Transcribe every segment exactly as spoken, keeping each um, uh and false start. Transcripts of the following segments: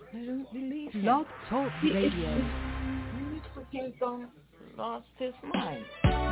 Release him. Blog Talk He- it's- Radio. it's- He's gone, lost his mind.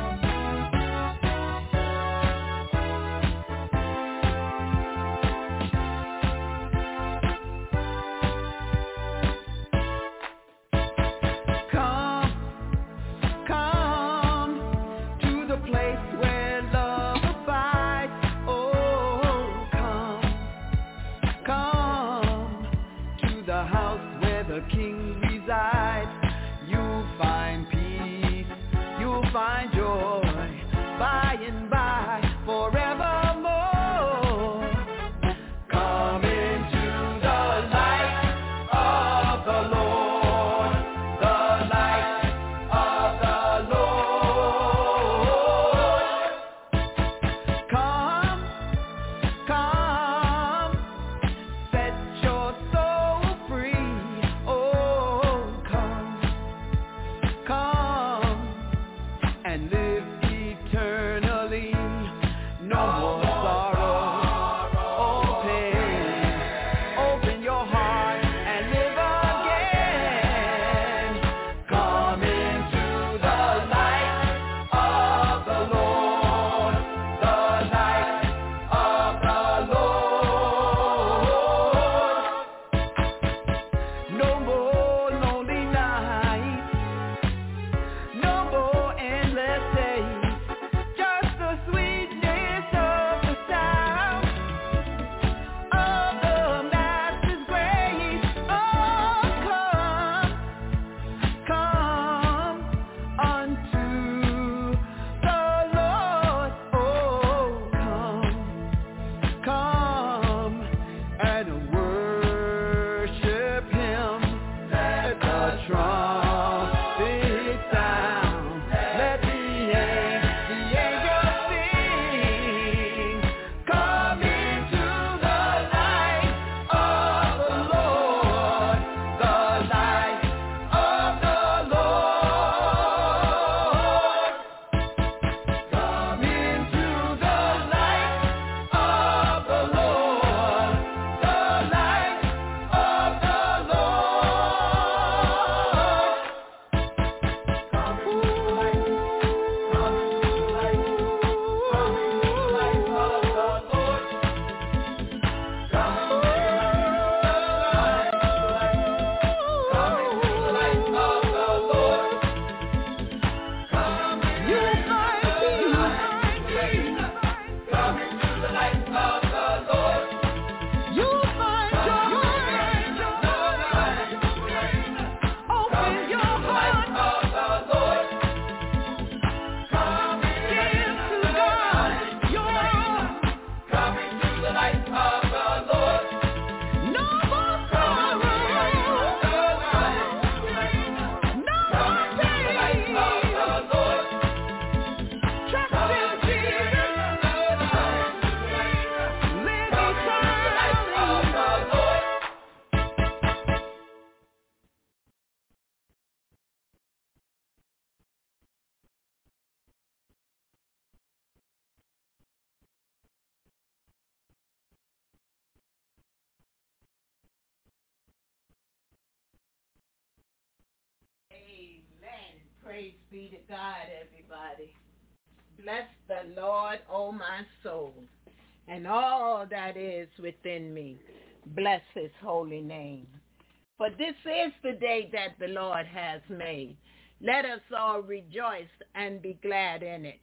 Praise be to God, everybody. Bless the Lord, O my soul, and all that is within me. Bless his holy name. For this is the day that the Lord has made. Let us all rejoice and be glad in it.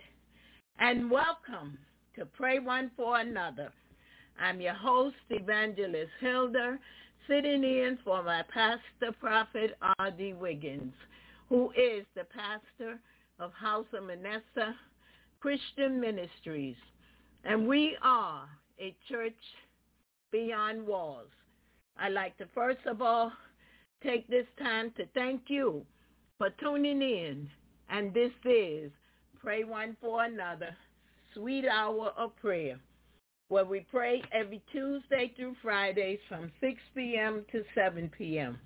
And welcome to Pray One for Another. I'm your host, Evangelist Hilda, sitting in for my pastor, Prophet R D. Wiggins, who is the pastor of House of Manasseh Christian Ministries. And we are a church beyond walls. I'd like to first of all take this time to thank you for tuning in. And this is Pray One for Another, Sweet Hour of Prayer, where we pray every Tuesday through Fridays from six p.m. to seven p.m.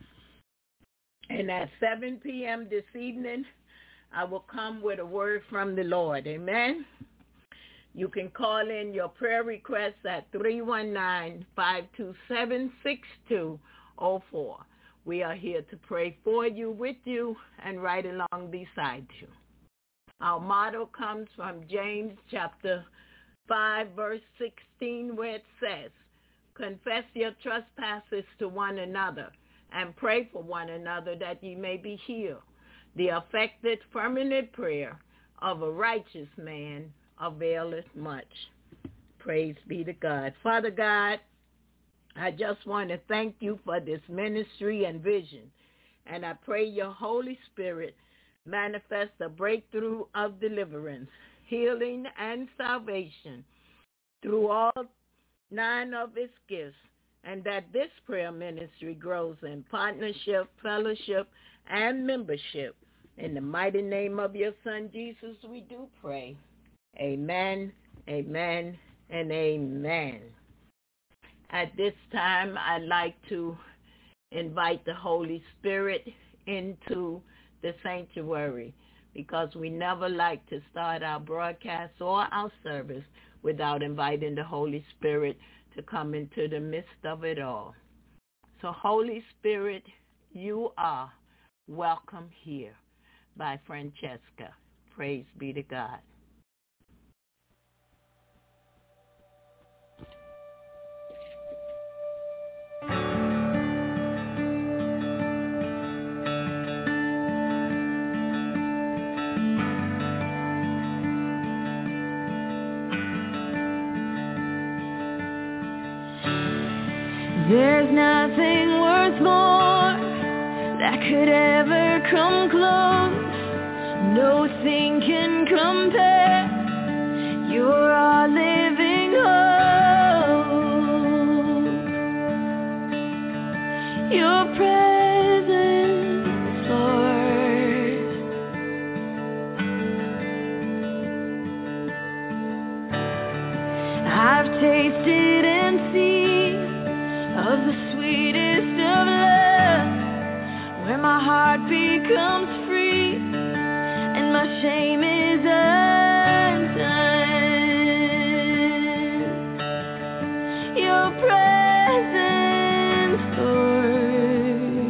And at seven p.m. this evening, I will come with a word from the Lord. Amen. You can call in your prayer requests at three one nine, five two seven, six two zero four. We are here to pray for you, with you, and right along beside you. Our motto comes from James chapter five, verse sixteen, where it says, confess your trespasses to one another and pray for one another that ye may be healed. The effective, fervent prayer of a righteous man availeth much. Praise be to God. Father God, I just want to thank you for this ministry and vision. And I pray your Holy Spirit manifest a breakthrough of deliverance, healing, and salvation through all nine of its gifts, and that this prayer ministry grows in partnership, fellowship, and membership. In the mighty name of your Son, Jesus, we do pray. Amen, amen, and amen. At this time, I'd like to invite the Holy Spirit into the sanctuary, because we never like to start our broadcast or our service without inviting the Holy Spirit to come into the midst of it all. So Holy Spirit, you are welcome here by Francesca. Praise be to God. There's nothing worth more that could ever come close. Nothing can compare. You're our living hope. Your presence, Lord. I've tasted and seen of the sweetest of love, where my heart becomes free and my shame is undone. Your presence, Lord.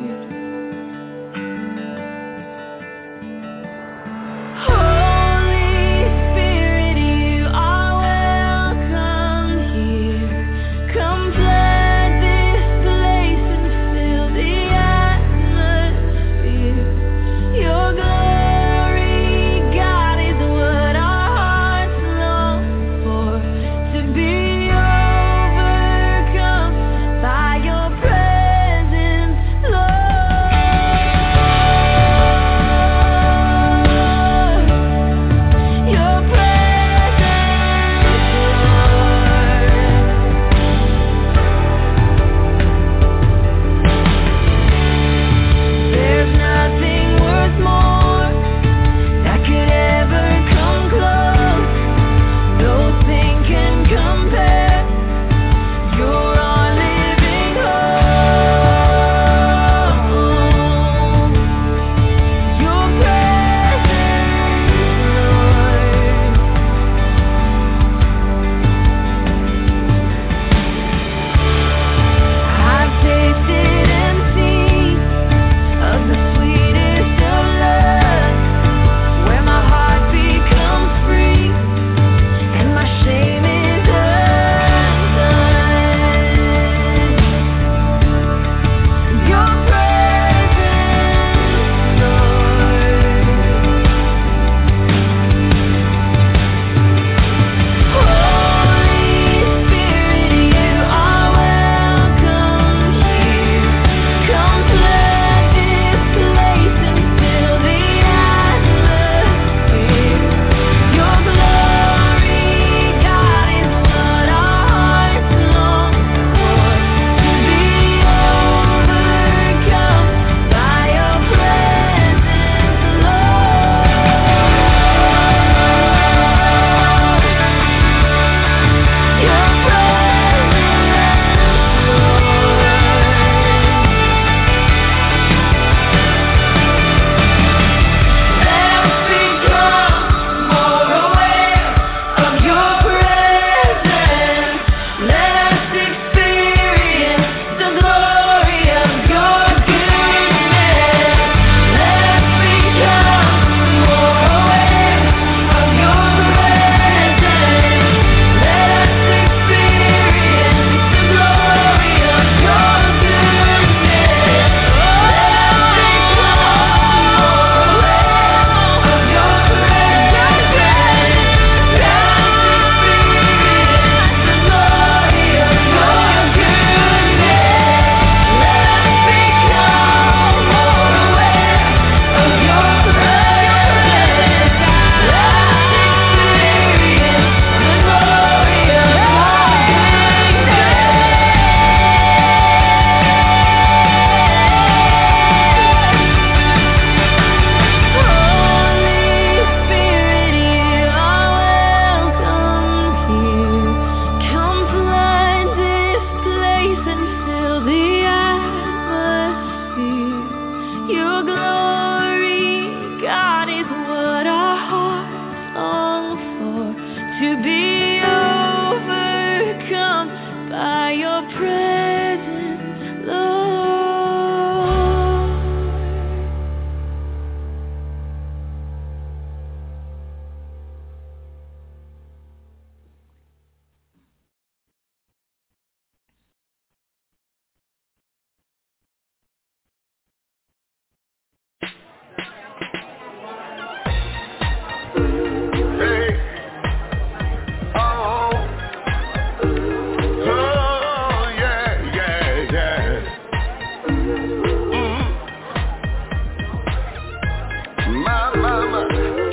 My, my, my.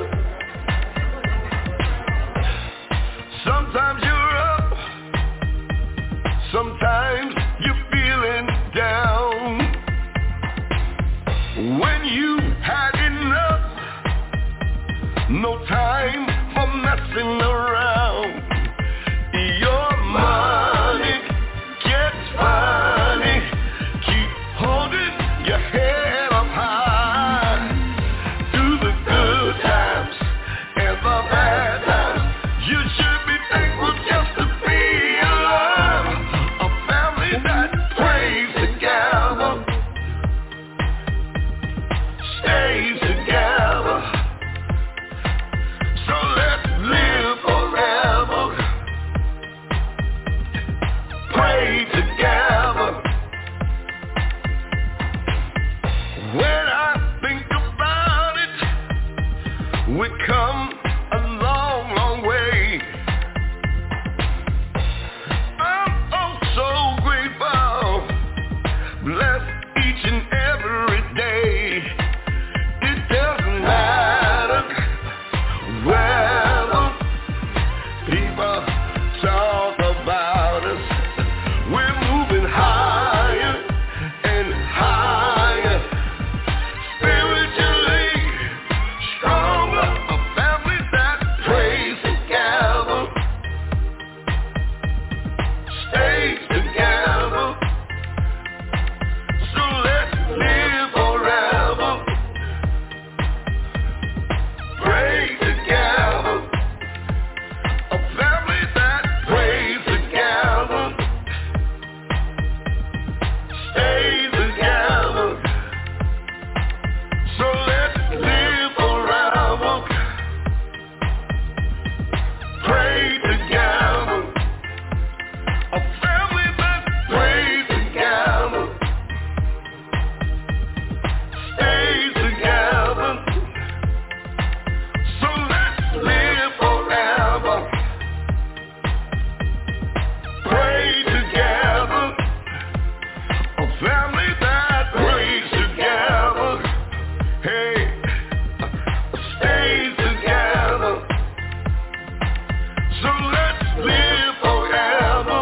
Sometimes you're up, sometimes you're feeling down. When you had enough, no time for messing around. Your money gets funny, keep holding your head up high. Through the good times and the bad times, you should be thankful just to be alive. A family that prays together, stays together. So let's live forever. Pray together. When I think about it, we come a long, long way. I'm oh so grateful, blessed each and every day. It doesn't matter whether people talk about us. We're moving higher and higher, spiritually stronger. A family that prays together, stays together. So let's live forever. Pray together. A family that prays together, stays together. So let's live forever. Pray together. A family that prays together, stays together. So let's live forever. Pray together. A family that prays together. Hey, stays together. So let's live forever.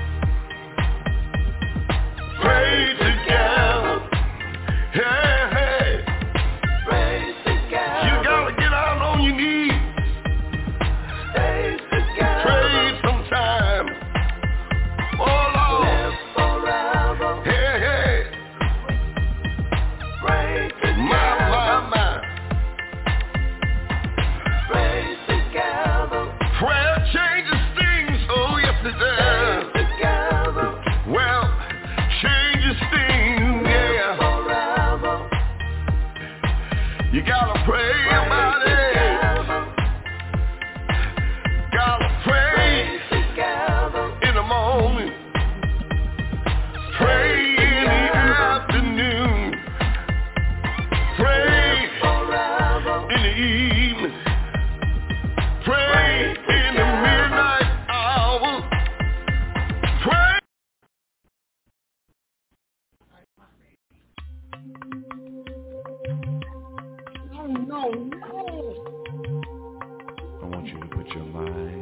Pray together. Hey, hey. Pray together. You gotta get out on your knees. Stay together. Pray sometime. Oh Lord. Live forever. Hey, hey. Pray together. My, my, my. Pray together. Prayer changes things. Oh yes it does. Together. Well, changes things. Yeah. Forever. You gotta pray about it. Gotta pray in the morning. Pray in the afternoon. Pray in the evening. Pray in the midnight hour. Pray. No, no, no. I want you to put your mind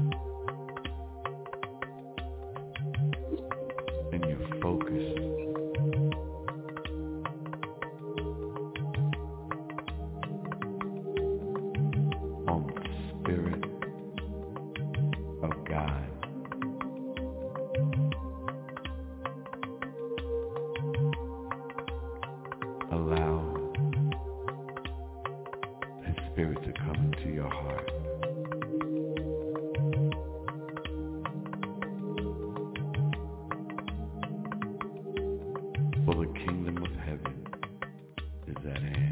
and your focus on the Spirit of God. Allow His Spirit to come into your heart. For the kingdom of heaven is at hand.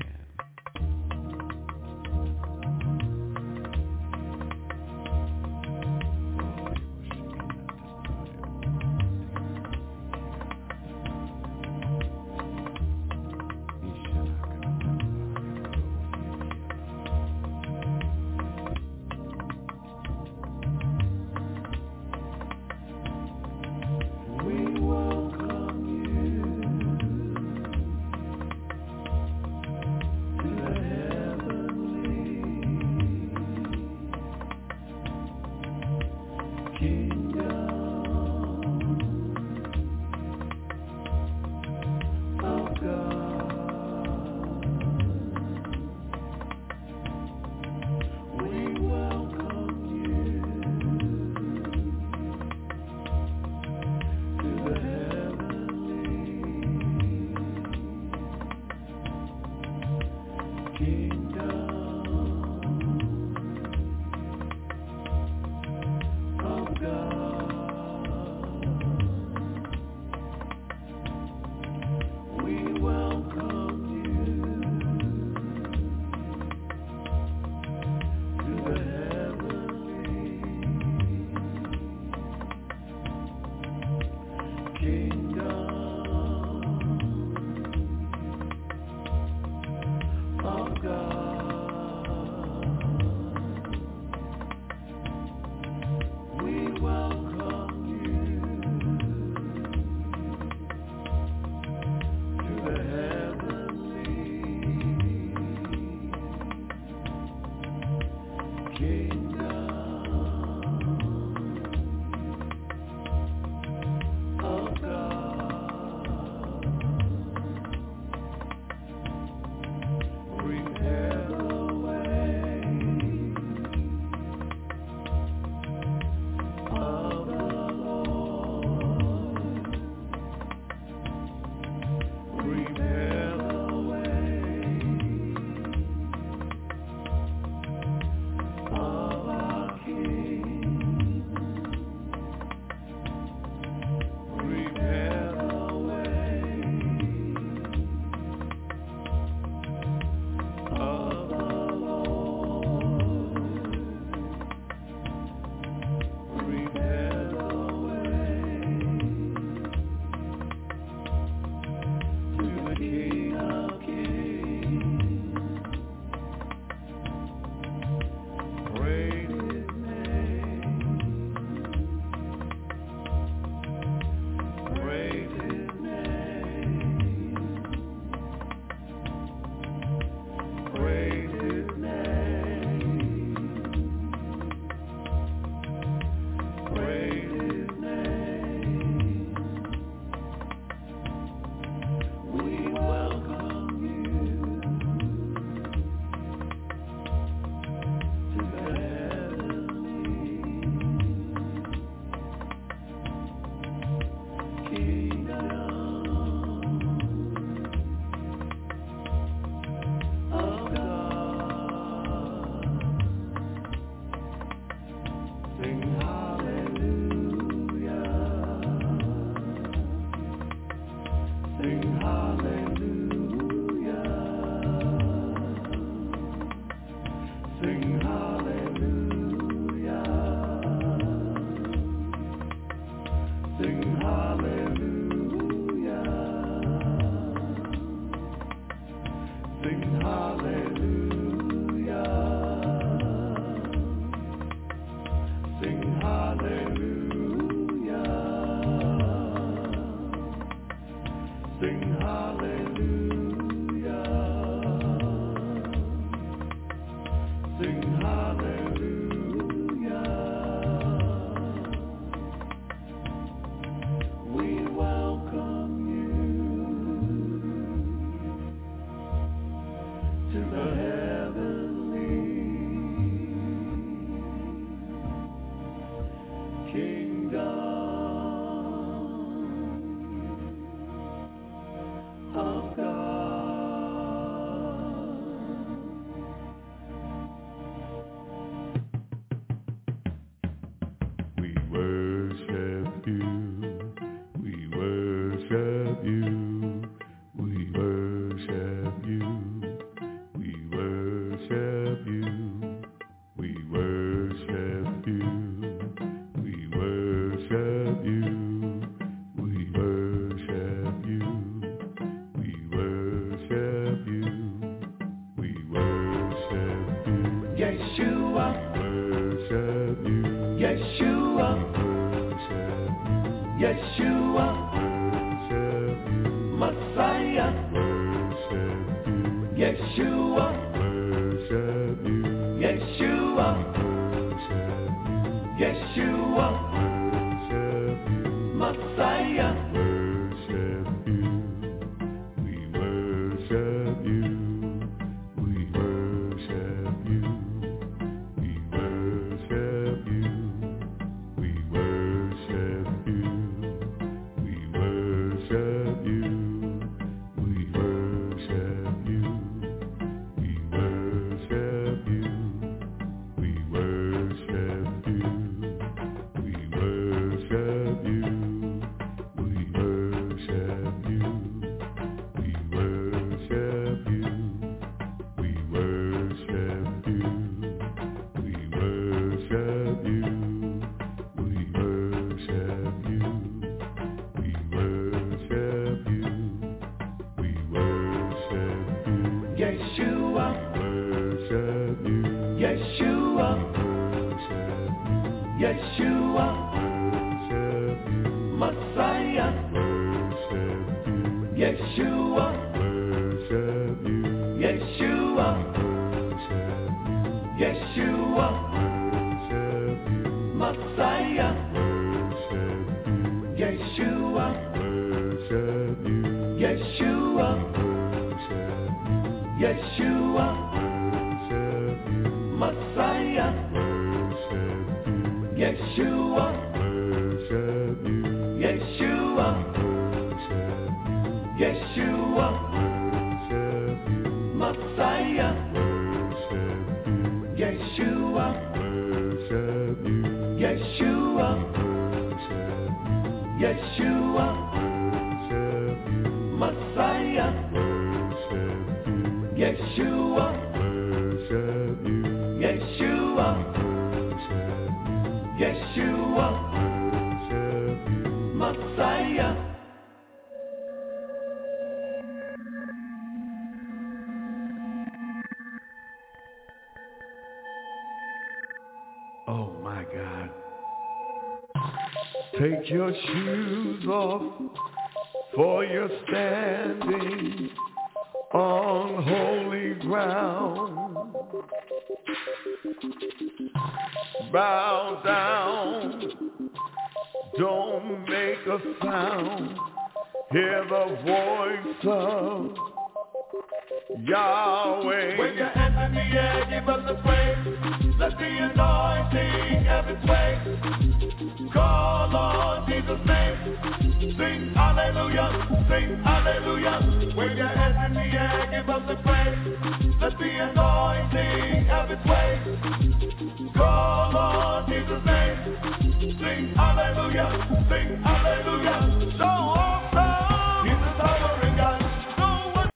We Yeshua, Messiah, Yeshua, Yeshua, Yeshua, Messiah, Yeshua, Yeshua, Yeshua, Messiah, Yeshua, Yeshua, Yeshua, Messiah, Yeshua, Yeshua, Yeshua, Messiah, Yeshua, Yeshua, Yeshua, Messiah. Oh my God. Take your shoes off, for you're standing on holy ground. Bow down, don't make a sound. Hear the voice of Yahweh. When your hands in the air, give us the praise. Let the anointing have its way. Call on Jesus' name. Sing hallelujah, sing hallelujah. When your hands in the air, give us the praise. Let the anointing have its way. Call on Jesus' name. Sing hallelujah, sing hallelujah. So awesome, He's a sovereign God. No one.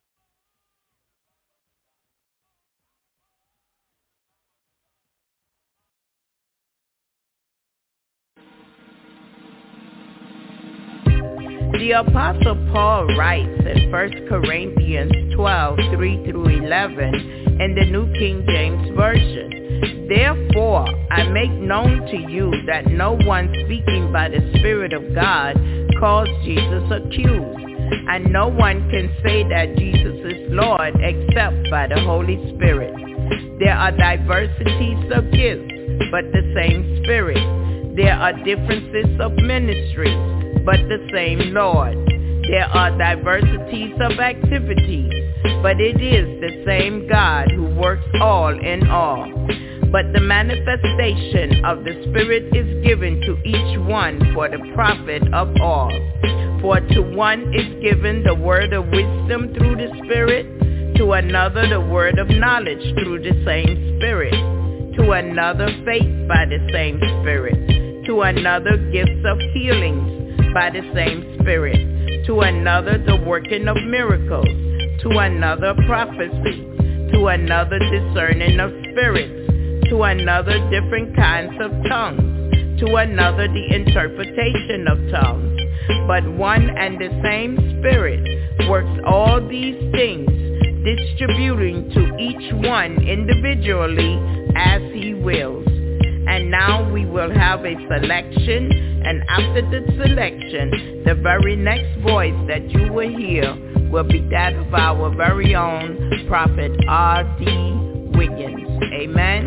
The Apostle Paul writes in First Corinthians twelve, three through eleven in the New King James Version. Therefore, I make known to you that no one speaking by the Spirit of God calls Jesus accused, and no one can say that Jesus is Lord except by the Holy Spirit. There are diversities of gifts, but the same Spirit. There are differences of ministries, but the same Lord. There are diversities of activities, but it is the same God who works all in all. But the manifestation of the Spirit is given to each one for the profit of all. For to one is given the word of wisdom through the Spirit, to another the word of knowledge through the same Spirit, to another faith by the same Spirit, to another gifts of healings by the same Spirit, to another the working of miracles, to another prophecy, to another discerning of spirits, to another different kinds of tongues, to another the interpretation of tongues. But one and the same Spirit works all these things, distributing to each one individually as he wills. And now we will have a selection, and after the selection, the very next voice that you will hear will be that of our very own Prophet R D Wiggins. Amen.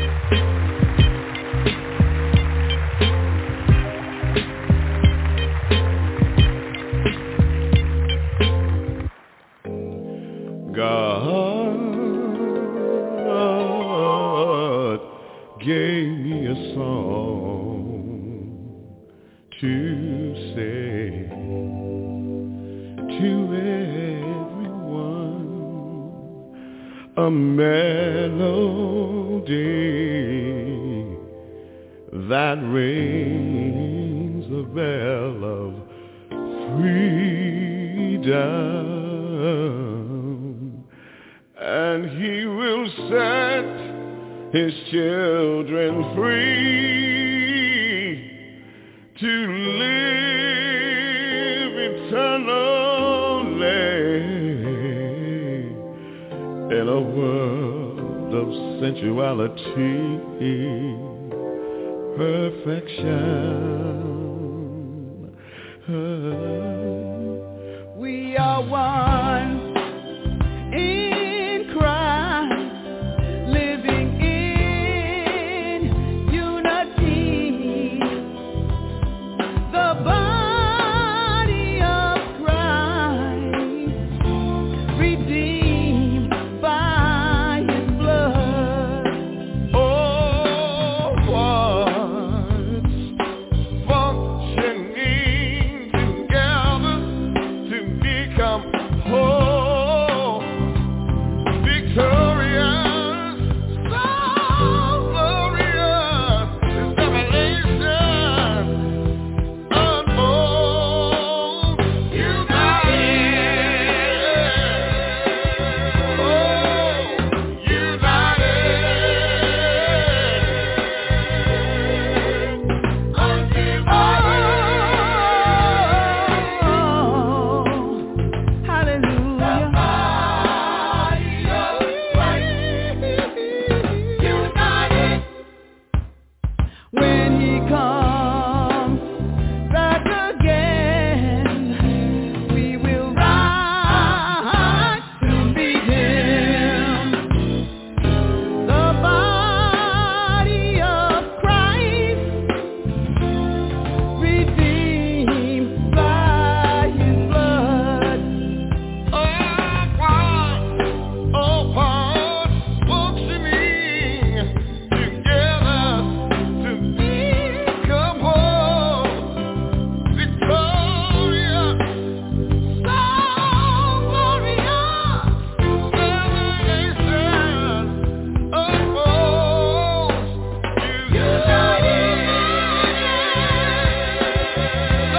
God gave me a song to say to everyone, a melody that rings a bell of freedom. And he will set his children free to live eternally in a world of sensuality. perfection. We are one in Christ, living in unity. The body of Christ, redeemed by His blood. All parts functioning together to become whole, victorious, so glorious, revelation, unfold, united, oh, united, undivided, hallelujah. When He comes back again, we will rise to meet Him. The body of Christ, redeemed by His blood. All parts, all parts functioning together to become whole, victorious, so glorious, revelation, unfold, united, oh,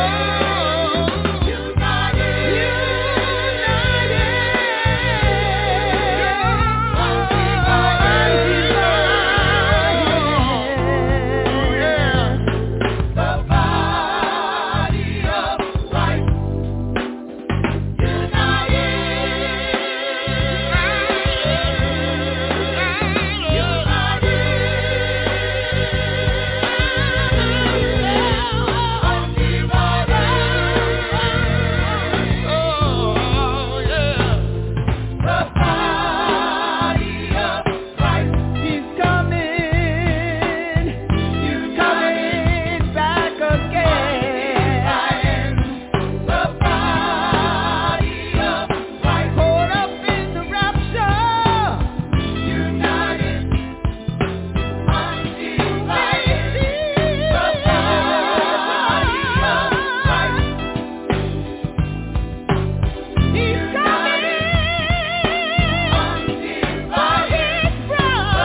He's coming, He's coming back again. The body of Christ, caught up in the rapture, united, undivided. The body of Christ, He's coming, undivided. The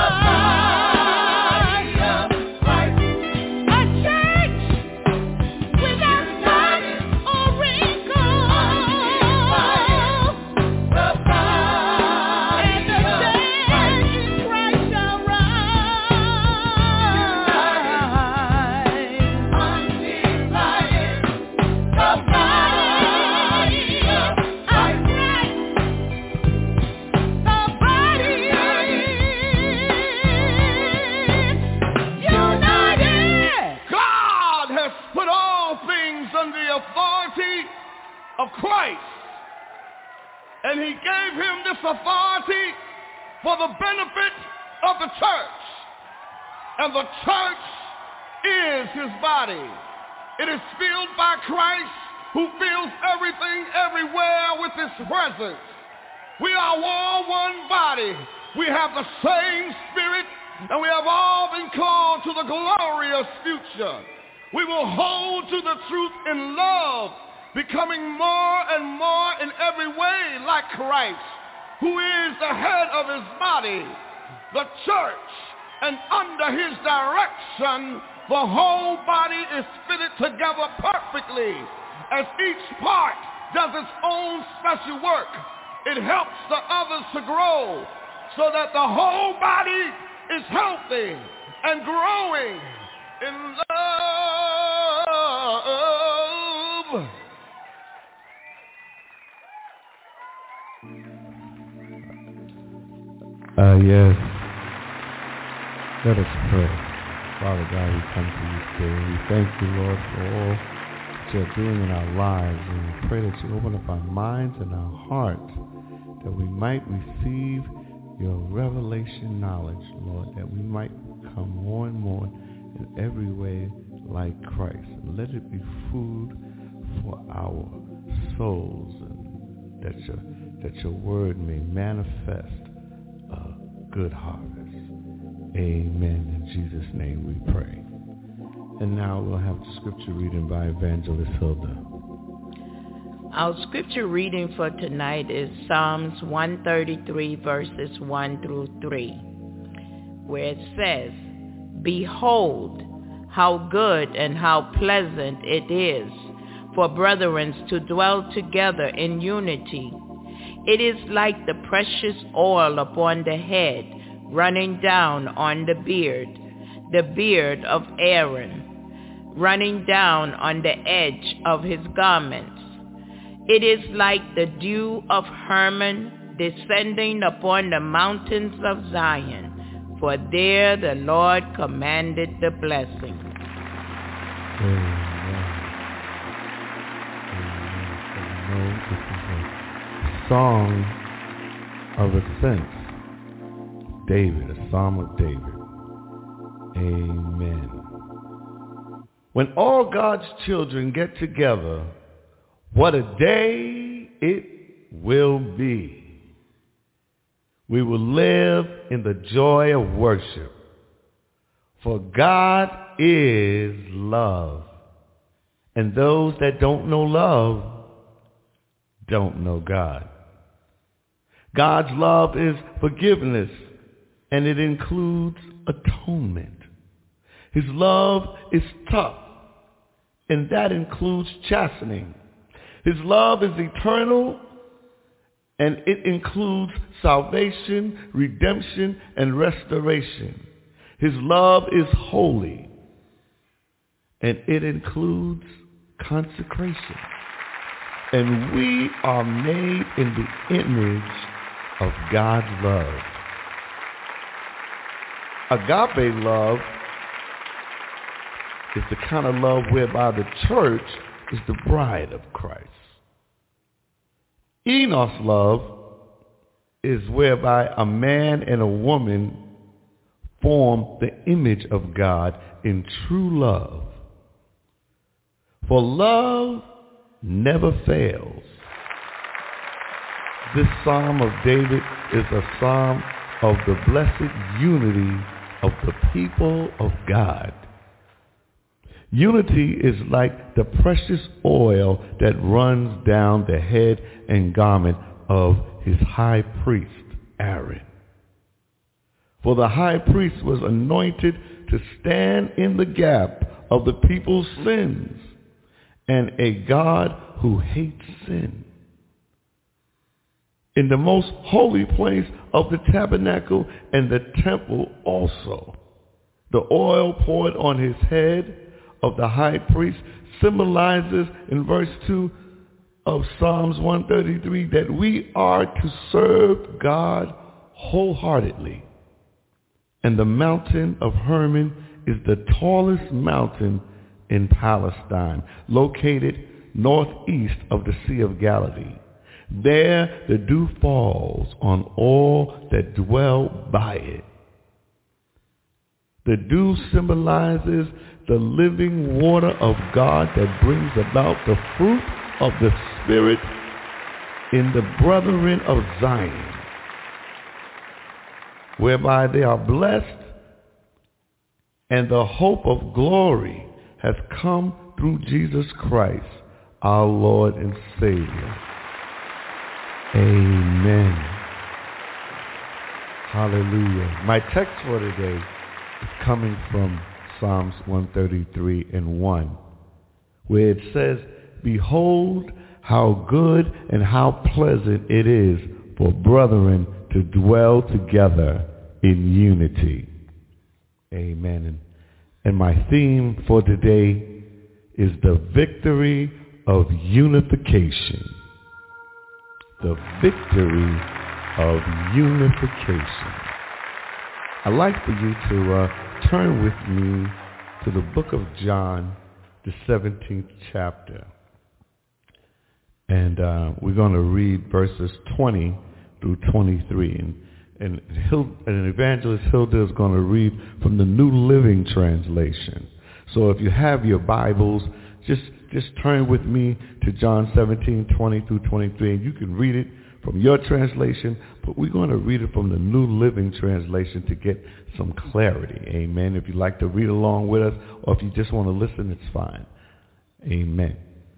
body of Christ, a church without spot or wrinkle. The body and the dead in Christ shall rise. Undivided. The body of Christ. The body united. God has put all things under the authority of Christ, and He gave Him this authority for the benefit of the church, and the church is His body. It is filled by Christ, who fills everything everywhere with His presence. We are all one body. We have the same Spirit, and we have all been called to the glorious future. We will hold to the truth in love, becoming more and more in every way like Christ, who is the head of His body, the church. And under His direction, the whole body is fitted together perfectly. As each part does its own special work, it helps the others to grow, so that the whole body is healthy and growing in love. Ah, yes. Let us pray. Father God, we come to you today. We thank you, Lord, for all that you're doing in our lives. And we pray that you open up our minds and our hearts that we might receive your revelation knowledge, Lord, that we might become more and more in every way like Christ. And let it be food for our souls, and that your, that your word may manifest a good harvest. Amen. In Jesus' name we pray. And now we'll have the scripture reading by Evangelist Hilda. Our scripture reading for tonight is Psalms one thirty-three, verses one through three, where it says, "Behold, how good and how pleasant it is for brethren to dwell together in unity. It is like the precious oil upon the head, running down on the beard, the beard of Aaron, running down on the edge of his garments. It is like the dew of Hermon, descending upon the mountains of Zion, for there the Lord commanded the blessing." Amen. Amen. This is a song of ascent. David, a psalm of David. Amen. When all God's children get together, what a day it will be. We will live in the joy of worship, for God is love. And those that don't know love don't know God. God's love is forgiveness, and it includes atonement. His love is tough, and that includes chastening. His love is eternal, and it includes salvation, redemption, and restoration. His love is holy, and it includes consecration. And we are made in the image of God's love. Agape love is the kind of love whereby the church is the bride of Christ. Enos love is whereby a man and a woman form the image of God in true love. For love never fails. This Psalm of David is a psalm of the blessed unity of the people of God. Unity is like the precious oil that runs down the head and garment of his high priest, Aaron. For the high priest was anointed to stand in the gap of the people's sins, and a God who hates sin. In the most holy place of the tabernacle and the temple also, the oil poured on his head of the high priest symbolizes in verse two of Psalms one thirty-three that we are to serve God wholeheartedly. And the mountain of Hermon is the tallest mountain in Palestine, located northeast of the Sea of Galilee. There the dew falls on all that dwell by it. The dew symbolizes the living water of God that brings about the fruit of the Spirit in the brethren of Zion, whereby they are blessed and the hope of glory has come through Jesus Christ, our Lord and Savior. Amen. Hallelujah. My text for today is coming from Psalms one thirty-three and one, where it says, "Behold, how good and how pleasant it is for brethren to dwell together in unity." Amen. And, and my theme for today is the victory of unification. The victory of unification. I'd like for you to uh, turn with me to the book of John, the seventeenth chapter. And uh, we're going to read verses twenty through twenty-three. And, and, Hil- and Evangelist Hilda is going to read from the New Living Translation. So if you have your Bibles, just, just turn with me to John seventeen, twenty through twenty-three. And you can read it from your translation, but we're going to read it from the New Living Translation to get some clarity. Amen. If you'd like to read along with us, or if you just want to listen, it's fine. Amen.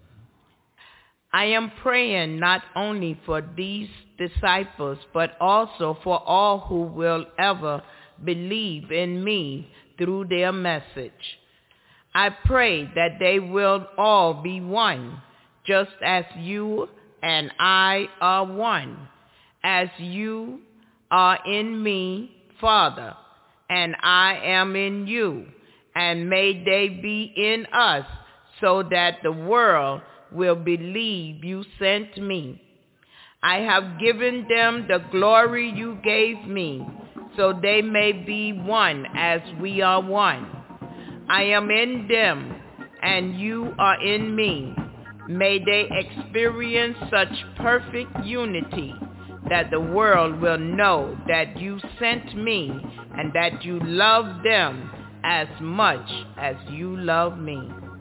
I am praying not only for these disciples, but also for all who will ever believe in me through their message. I pray that they will all be one, just as you and I are one, as you are in me, Father, and I am in you, and may they be in us, so that the world will believe you sent me. I have given them the glory you gave me, so they may be one as we are one. I am in them, and you are in me. May they experience such perfect unity that the world will know that you sent me and that you love them as much as you love me.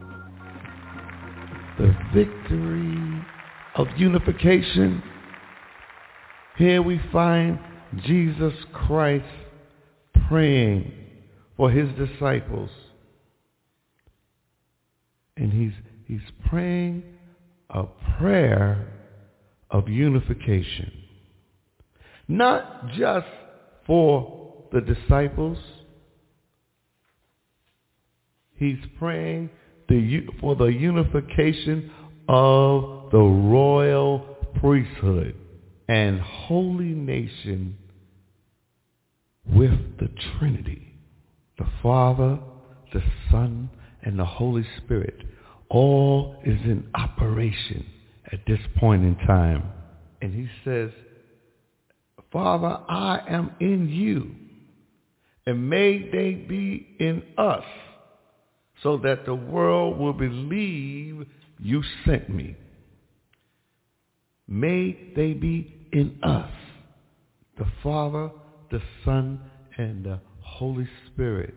The victory of unification. Here we find Jesus Christ praying for his disciples. And he's he's praying a prayer of unification. Not just for the disciples. He's praying the, for the unification of the royal priesthood and holy nation with the Trinity, the Father, the Son, and the Holy Spirit. All is in operation at this point in time. And he says, Father, I am in you, and may they be in us, so that the world will believe you sent me. May they be in us, the Father, the Son, and the Holy Spirit.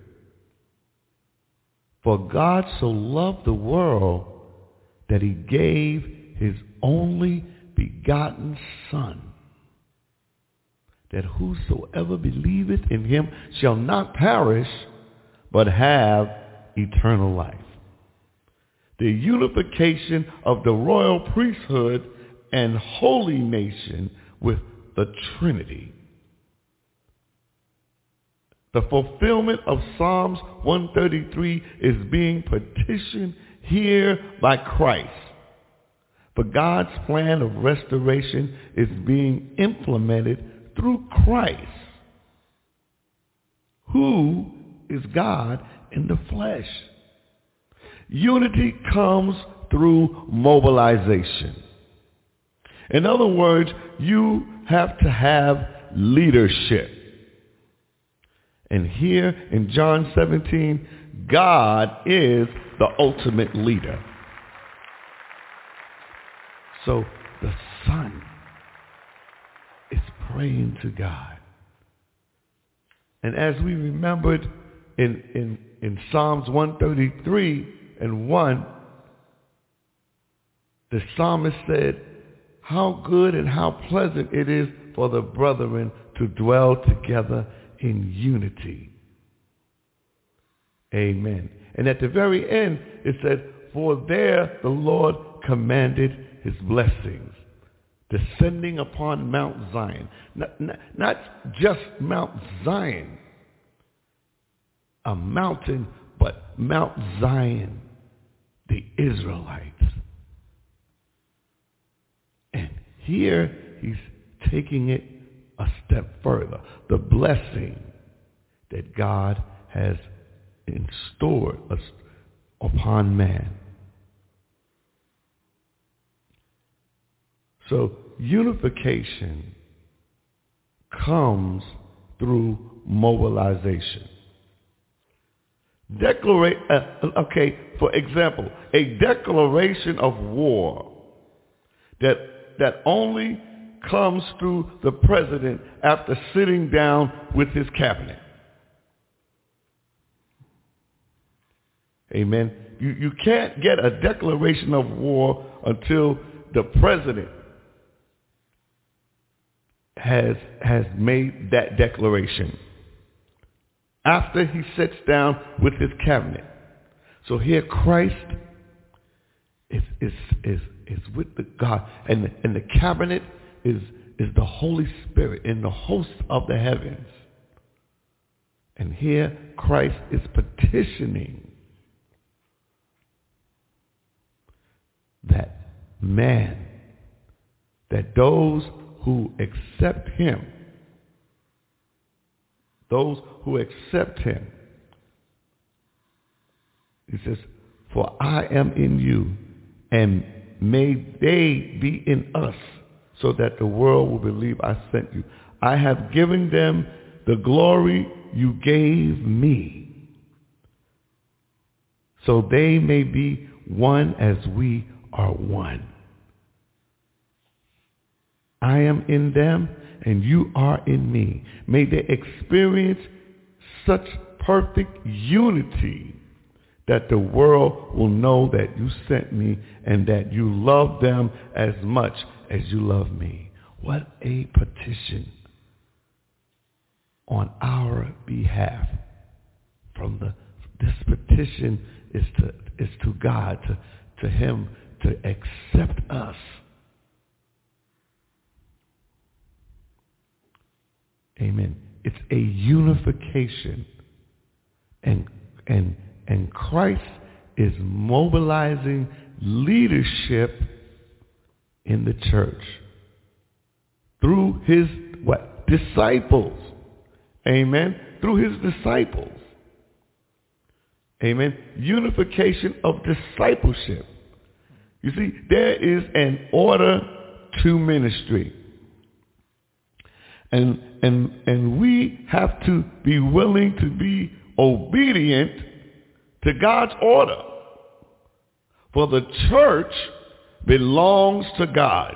For God so loved the world that he gave his only begotten Son, that whosoever believeth in him shall not perish, but have eternal life. The unification of the royal priesthood and holy nation with the Trinity. The fulfillment of Psalms one thirty-three is being petitioned here by Christ. For God's plan of restoration is being implemented through Christ, who is God in the flesh. Unity comes through mobilization. In other words, you have to have leadership. And here in John seventeen, God is the ultimate leader. So the Son is praying to God. And as we remembered in, in, in Psalms one thirty-three and one, the psalmist said, how good and how pleasant it is for the brethren to dwell together in unity. Amen. And at the very end, it said, for there the Lord commanded his blessings, descending upon Mount Zion. Not, not, not just Mount Zion, a mountain, but Mount Zion, the Israelites. And here he's taking it a step further. The blessing that God has stored upon man. So unification comes through mobilization. Declara- uh, okay, for example, a declaration of war that that only comes through the president after sitting down with his cabinet. Amen. You, you can't get a declaration of war until the president has, has made that declaration. After he sits down with his cabinet. So here Christ is, is, is, is with the God. And the, and the cabinet is, is the Holy Spirit in the host of the heavens. And here Christ is petitioning that man, that those who accept him, those who accept him, he says, for I am in you, and may they be in us, so that the world will believe I sent you. I have given them the glory you gave me, so they may be one as we are one. I am in them, and you are in me. May they experience such perfect unity that the world will know that you sent me and that you love them as much as you love me. What a petition on our behalf. From the this petition is to is to God, to, to him to accept us. Amen. It's a unification. And and and Christ is mobilizing leadership in the church through his what? Disciples. Amen. Through his disciples. Amen. Unification of discipleship. You see, there is an order to ministry. And and and we have to be willing to be obedient to God's order. For the church belongs to God.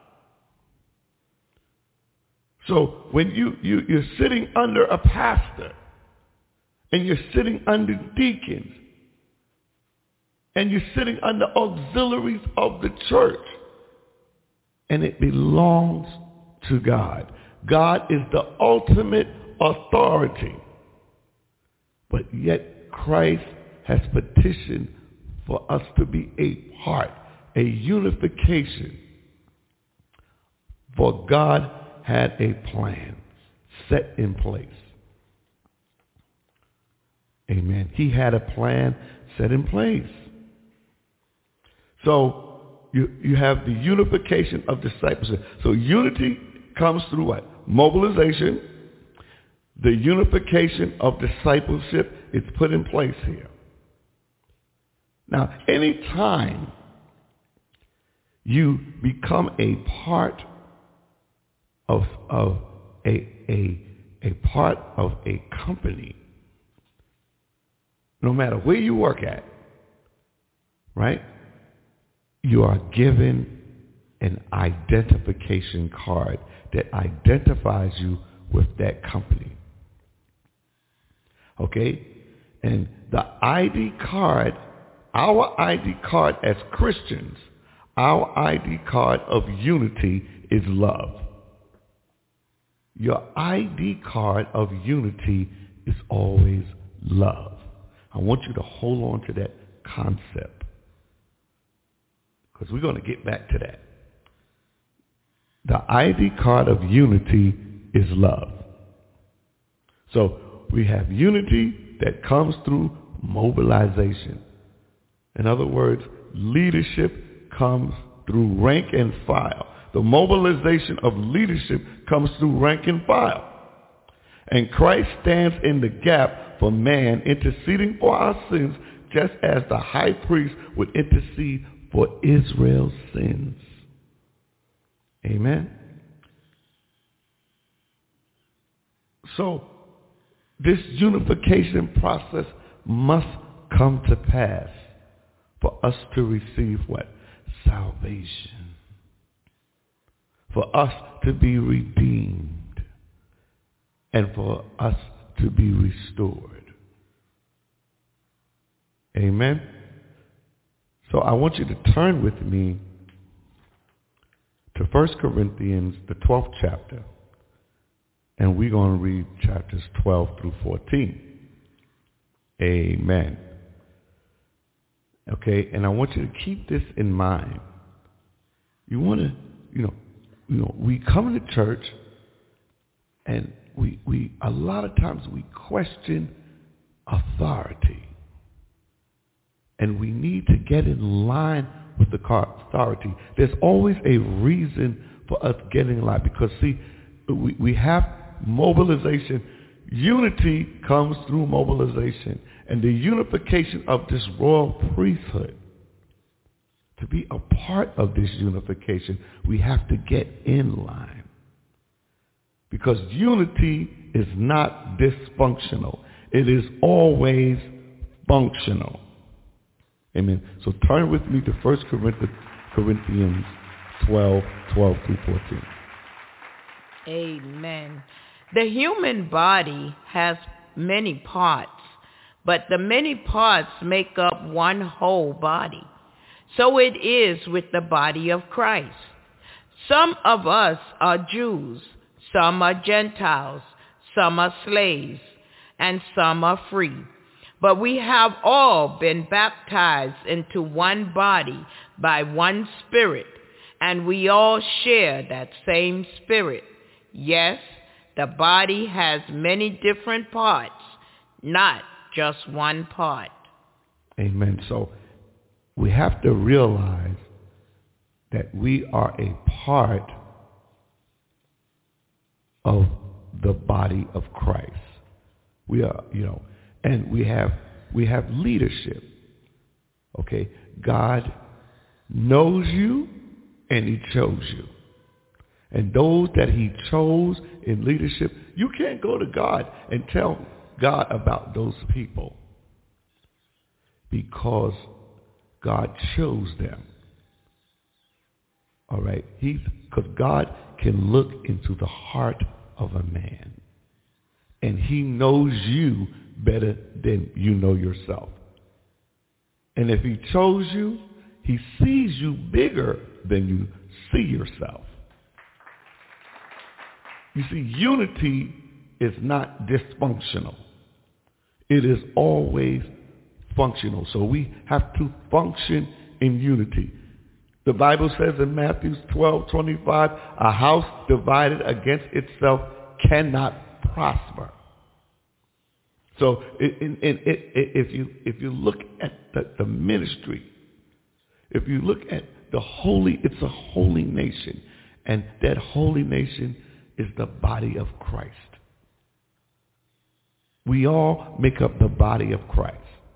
So when you, you, you're sitting under a pastor, and you're sitting under deacons, and you're sitting under auxiliaries of the church, and it belongs to God. God is the ultimate authority. But yet Christ has petitioned for us to be a part, a unification. For God had a plan set in place. Amen. He had a plan set in place. So you, you have the unification of discipleship. So unity comes through what? Mobilization. The unification of discipleship is put in place here. Now, any time you become a part of, of a, a, a part of a company, no matter where you work at, right, you are given an identification card that identifies you with that company. Okay? And the I D card, our I D card as Christians, our I D card of unity is love. Your I D card of unity is always love. I want you to hold on to that concept, because we're going to get back to that. The I D card of unity is love. So we have unity that comes through mobilization. In other words, leadership comes through rank and file. The mobilization of leadership comes through rank and file. And Christ stands in the gap for man, interceding for our sins, just as the high priest would intercede for Israel's sins. Amen. So this unification process must come to pass for us to receive what? Salvation. For us to be redeemed. And for us to be restored. Amen? So I want you to turn with me to First Corinthians, the twelfth chapter. And we're going to read chapters twelve through fourteen. Amen. Okay, and I want you to keep this in mind. You want to, you know, you know, we come to church, and we we a lot of times we question authority, and we need to get in line with the authority. There's always a reason for us getting in line because see, we we have mobilization. Unity comes through mobilization. And the unification of this royal priesthood, to be a part of this unification, we have to get in line. Because unity is not dysfunctional. It is always functional. Amen. So turn with me to First Corinthians twelve, twelve through fourteen. Amen. The human body has many parts, but the many parts make up one whole body. So it is with the body of Christ. Some of us are Jews, some are Gentiles, some are slaves, and some are free. But we have all been baptized into one body by one Spirit, and we all share that same Spirit. Yes, the body has many different parts, not just one part. Amen. So we have to realize that we are a part of the body of Christ. We are, you know, and we have we have leadership. Okay? God knows you and he chose you. And those that he chose in leadership, you can't go to God and tell God about those people because God chose them. All right? He's, because God can look into the heart of a man. And he knows you better than you know yourself. And if he chose you, he sees you bigger than you see yourself. You see, unity is not dysfunctional. It is always functional. So we have to function in unity. The Bible says in Matthew twelve twenty-five, a house divided against itself cannot prosper. So it, it, it, it, if you if you look at the, the ministry, if you look at the holy, it's a holy nation. And that holy nation is the body of Christ. We all make up the body of Christ.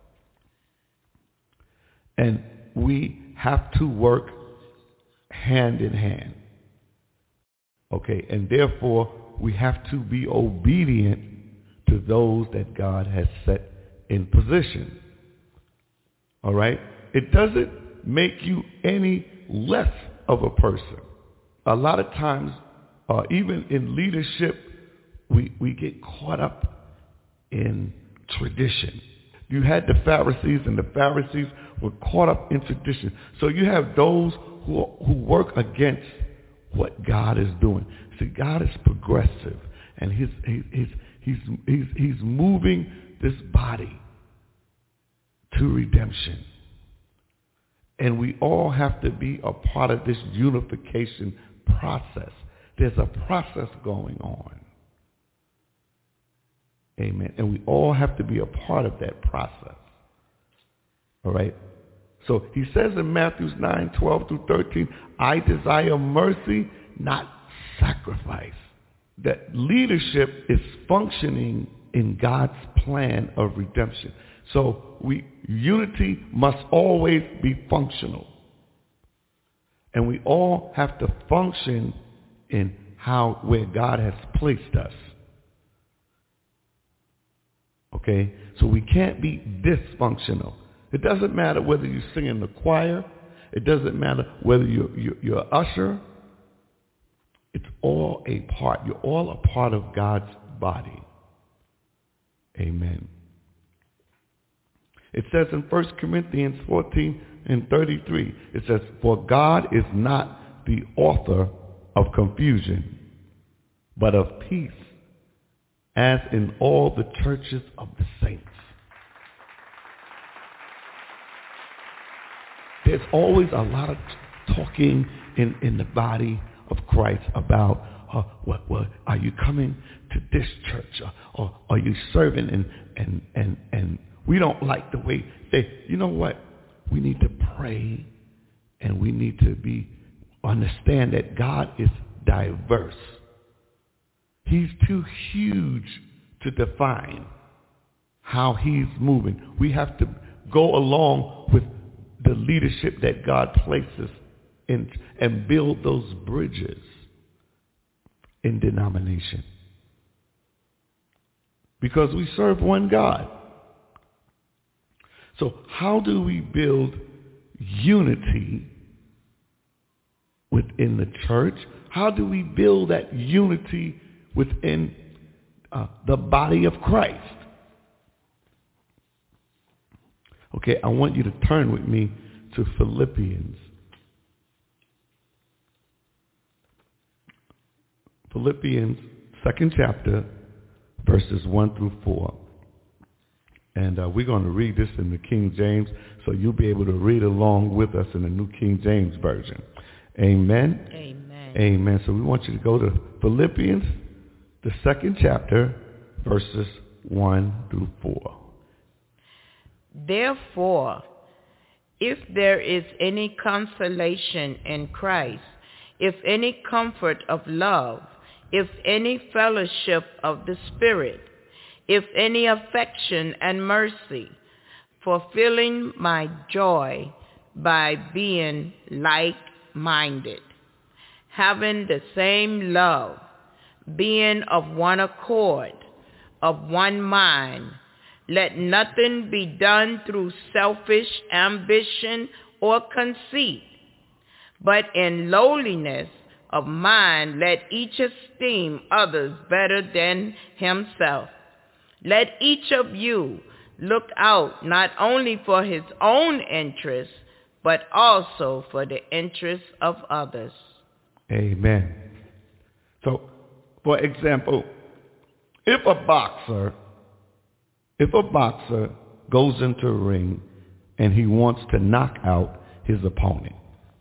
And we have to work hand in hand. Okay, and therefore we have to be obedient to those that God has set in position. All right? It doesn't make you any less of a person. A lot of times, uh, even in leadership, we, we get caught up in tradition. You had the Pharisees, and the Pharisees were caught up in tradition. So you have those who, who work against what God is doing. See, God is progressive, and he's, he's, he's, he's, he's, he's moving this body to redemption. And we all have to be a part of this unification process. There's a process going on. Amen. And we all have to be a part of that process. All right? So he says in Matthew nine, twelve through thirteen, I desire mercy, not sacrifice. That leadership is functioning in God's plan of redemption. So we unity must always be functional. And we all have to function in how, where God has placed us. Okay? So we can't be dysfunctional. It doesn't matter whether you sing in the choir. It doesn't matter whether you're, you're, you're an usher. It's all a part. You're all a part of God's body. Amen. It says in First Corinthians fourteen and thirty-three, it says, for God is not the author of confusion, but of peace, as in all the churches of the saints. There's always a lot of talking in, in the body of Christ about, uh, what, what, are you coming to this church? Or, or are you serving? And, and, and, and we don't like the way they, you know what? We need to pray, and we need to be, understand that God is diverse. He's too huge to define how he's moving. We have to go along with the leadership that God places in and build those bridges in denomination. Because we serve one God. So how do we build unity within the church? How do we build that unity within uh, the body of Christ? Okay, I want you to turn with me to Philippians. Philippians, second chapter, verses one through four. And uh, we're going to read this in the King James, so you'll be able to read along with us in the New King James Version. Amen? Amen. Amen. So we want you to go to Philippians, the second chapter, verses one through four. Therefore, if there is any consolation in Christ, if any comfort of love, if any fellowship of the Spirit, if any affection and mercy, fulfilling my joy by being like-minded, having the same love, being of one accord, of one mind. Let nothing be done through selfish ambition or conceit, but in lowliness of mind let each esteem others better than himself. Let each of you look out not only for his own interests, but also for the interests of others. Amen. So, for example, if a boxer, if a boxer goes into a ring and he wants to knock out his opponent,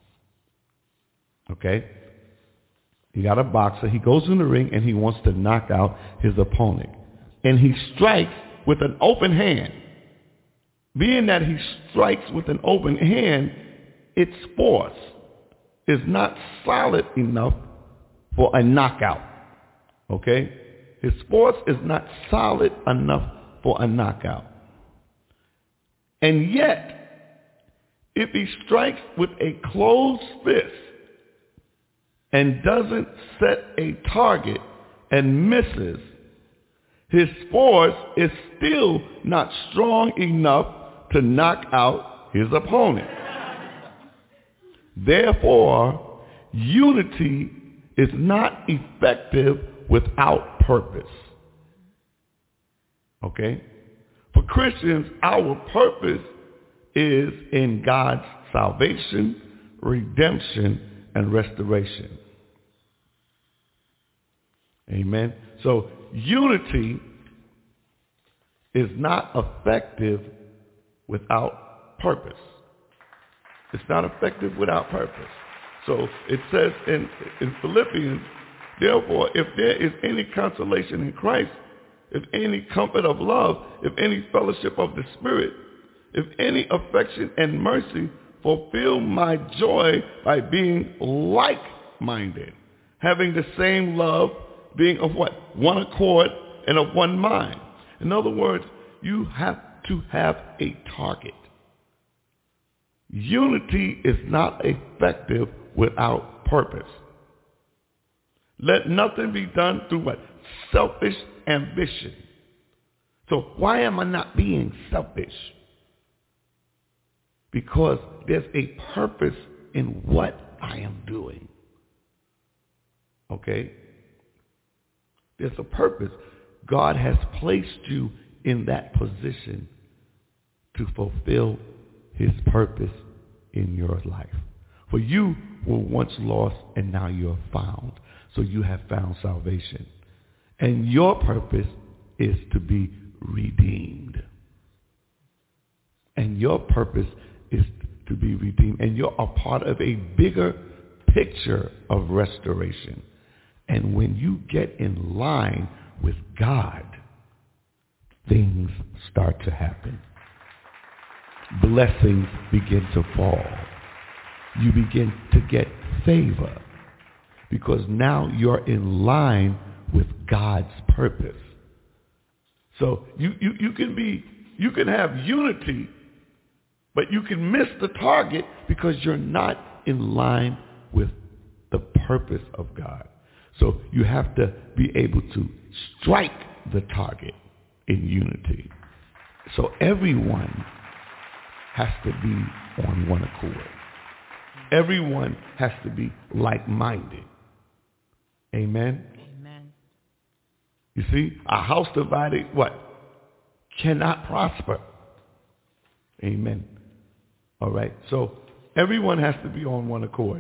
okay? You got a boxer, he goes in the ring and he wants to knock out his opponent. And he strikes with an open hand. Being that he strikes with an open hand, its force is not solid enough for a knockout. Okay? His force is not solid enough for a knockout. And yet, if he strikes with a closed fist and doesn't set a target and misses, his force is still not strong enough to knock out his opponent. Therefore, unity is not effective without purpose. Okay? For Christians, our purpose is in God's salvation, redemption, and restoration. Amen? So, unity is not effective without purpose. It's not effective without purpose. So it says in, in Philippians, therefore, if there is any consolation in Christ, if any comfort of love, if any fellowship of the Spirit, if any affection and mercy, fulfill my joy by being like-minded, having the same love, being of what? One accord and of one mind. In other words, you have to have a target. Unity is not effective without purpose. Let nothing be done through what? Selfish ambition. So why am I not being selfish? Because there's a purpose in what I am doing. Okay? There's a purpose. God has placed you in that position to fulfill his purpose in your life. For you were once lost and now you're found. So you have found salvation. And your purpose is to be redeemed. And your purpose is to be redeemed. And you're a part of a bigger picture of restoration. And when you get in line with God, things start to happen. Blessings begin to fall. You begin to get favor because now you're in line with God's purpose. So you, you, you can be, you can have unity, but you can miss the target because you're not in line with the purpose of God. So you have to be able to strike the target in unity. So everyone has to be on one accord. Everyone has to be like-minded. Amen? Amen. You see, a house divided, what? Cannot prosper. Amen. All right. So everyone has to be on one accord.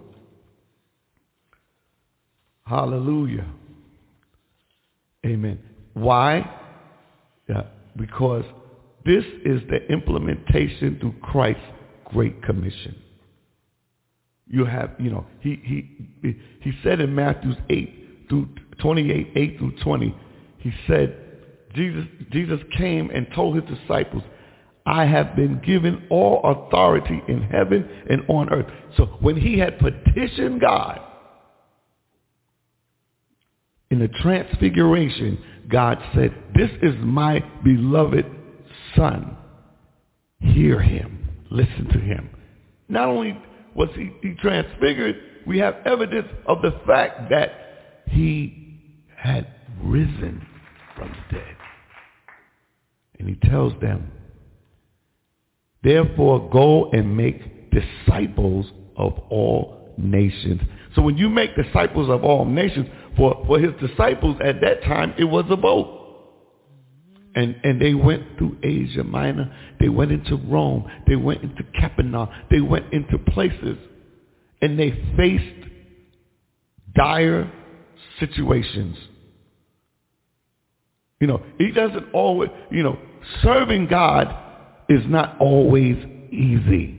Hallelujah. Amen. Why? Yeah, because this is the implementation through Christ's Great Commission. You have, you know, he he he said in Matthew eight through twenty-eight, eight through twenty, he said, Jesus Jesus came and told his disciples, I have been given all authority in heaven and on earth. So when he had petitioned God in the transfiguration, God said, this is my beloved Son. Hear him. Listen to him. Not only was he, he transfigured, we have evidence of the fact that he had risen from the dead. And he tells them, therefore go and make disciples of all nations. So when you make disciples of all nations, for, for his disciples at that time, it was a boat. And, and they went through Asia Minor. They went into Rome. They went into Capernaum. They went into places. And they faced dire situations. You know, he doesn't always, you know, serving God is not always easy.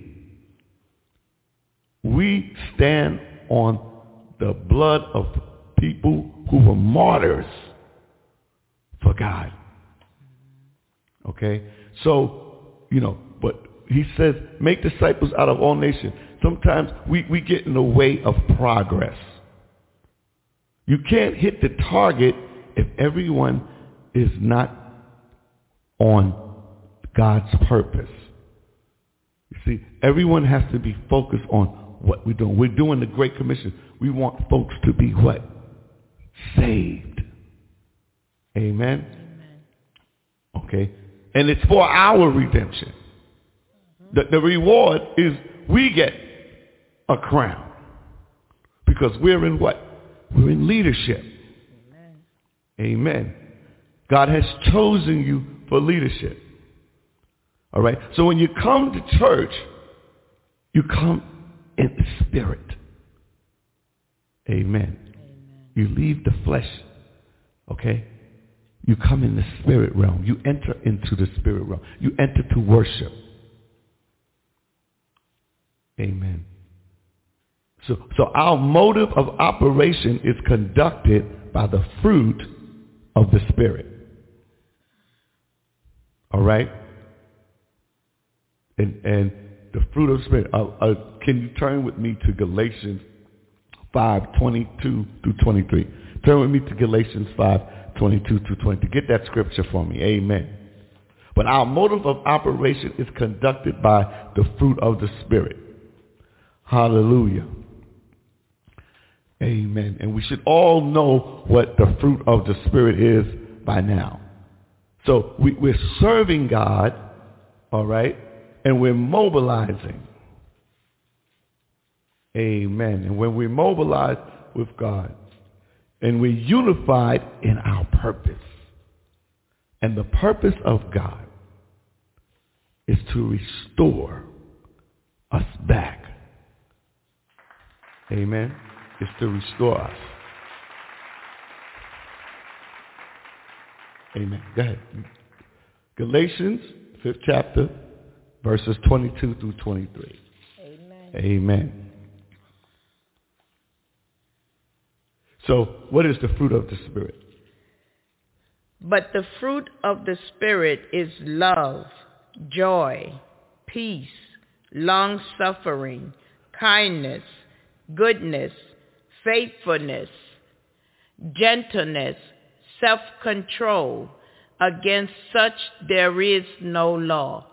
We stand on the blood of people who were martyrs for God. Okay? So, you know, but he says, make disciples out of all nations. Sometimes we, we get in the way of progress. You can't hit the target if everyone is not on God's purpose. You see, everyone has to be focused on what we're doing. We're doing the Great Commission. We want folks to be what? Saved. Amen? Amen. Okay? And it's for our redemption. Mm-hmm. The, the reward is we get a crown. Because we're in what? We're in leadership. Amen. Amen. God has chosen you for leadership. All right? So when you come to church, you come in the spirit. Amen. Amen. You leave the flesh. Okay? You come in the spirit realm. You enter into the spirit realm. You enter to worship. Amen. So, so our motive of operation is conducted by the fruit of the Spirit. All right? And, and the fruit of the Spirit. Uh, uh, can you turn with me to Galatians five, twenty-two through twenty-three? Turn with me to Galatians five, twenty-two through twenty-three. Get that scripture for me. Amen. But our motive of operation is conducted by the fruit of the Spirit. Hallelujah. Amen. And we should all know what the fruit of the Spirit is by now. So we, we're serving God, all right, and we're mobilizing. Amen. And when we mobilize with God, and we're unified in our purpose, and the purpose of God is to restore us back. Amen. It's to restore us. Amen. Go ahead. Galatians, fifth chapter, verses twenty-two through twenty-three. Amen. Amen. So, what is the fruit of the Spirit? But the fruit of the Spirit is love, joy, peace, long-suffering, kindness, goodness, faithfulness, gentleness, self-control. Against such there is no law.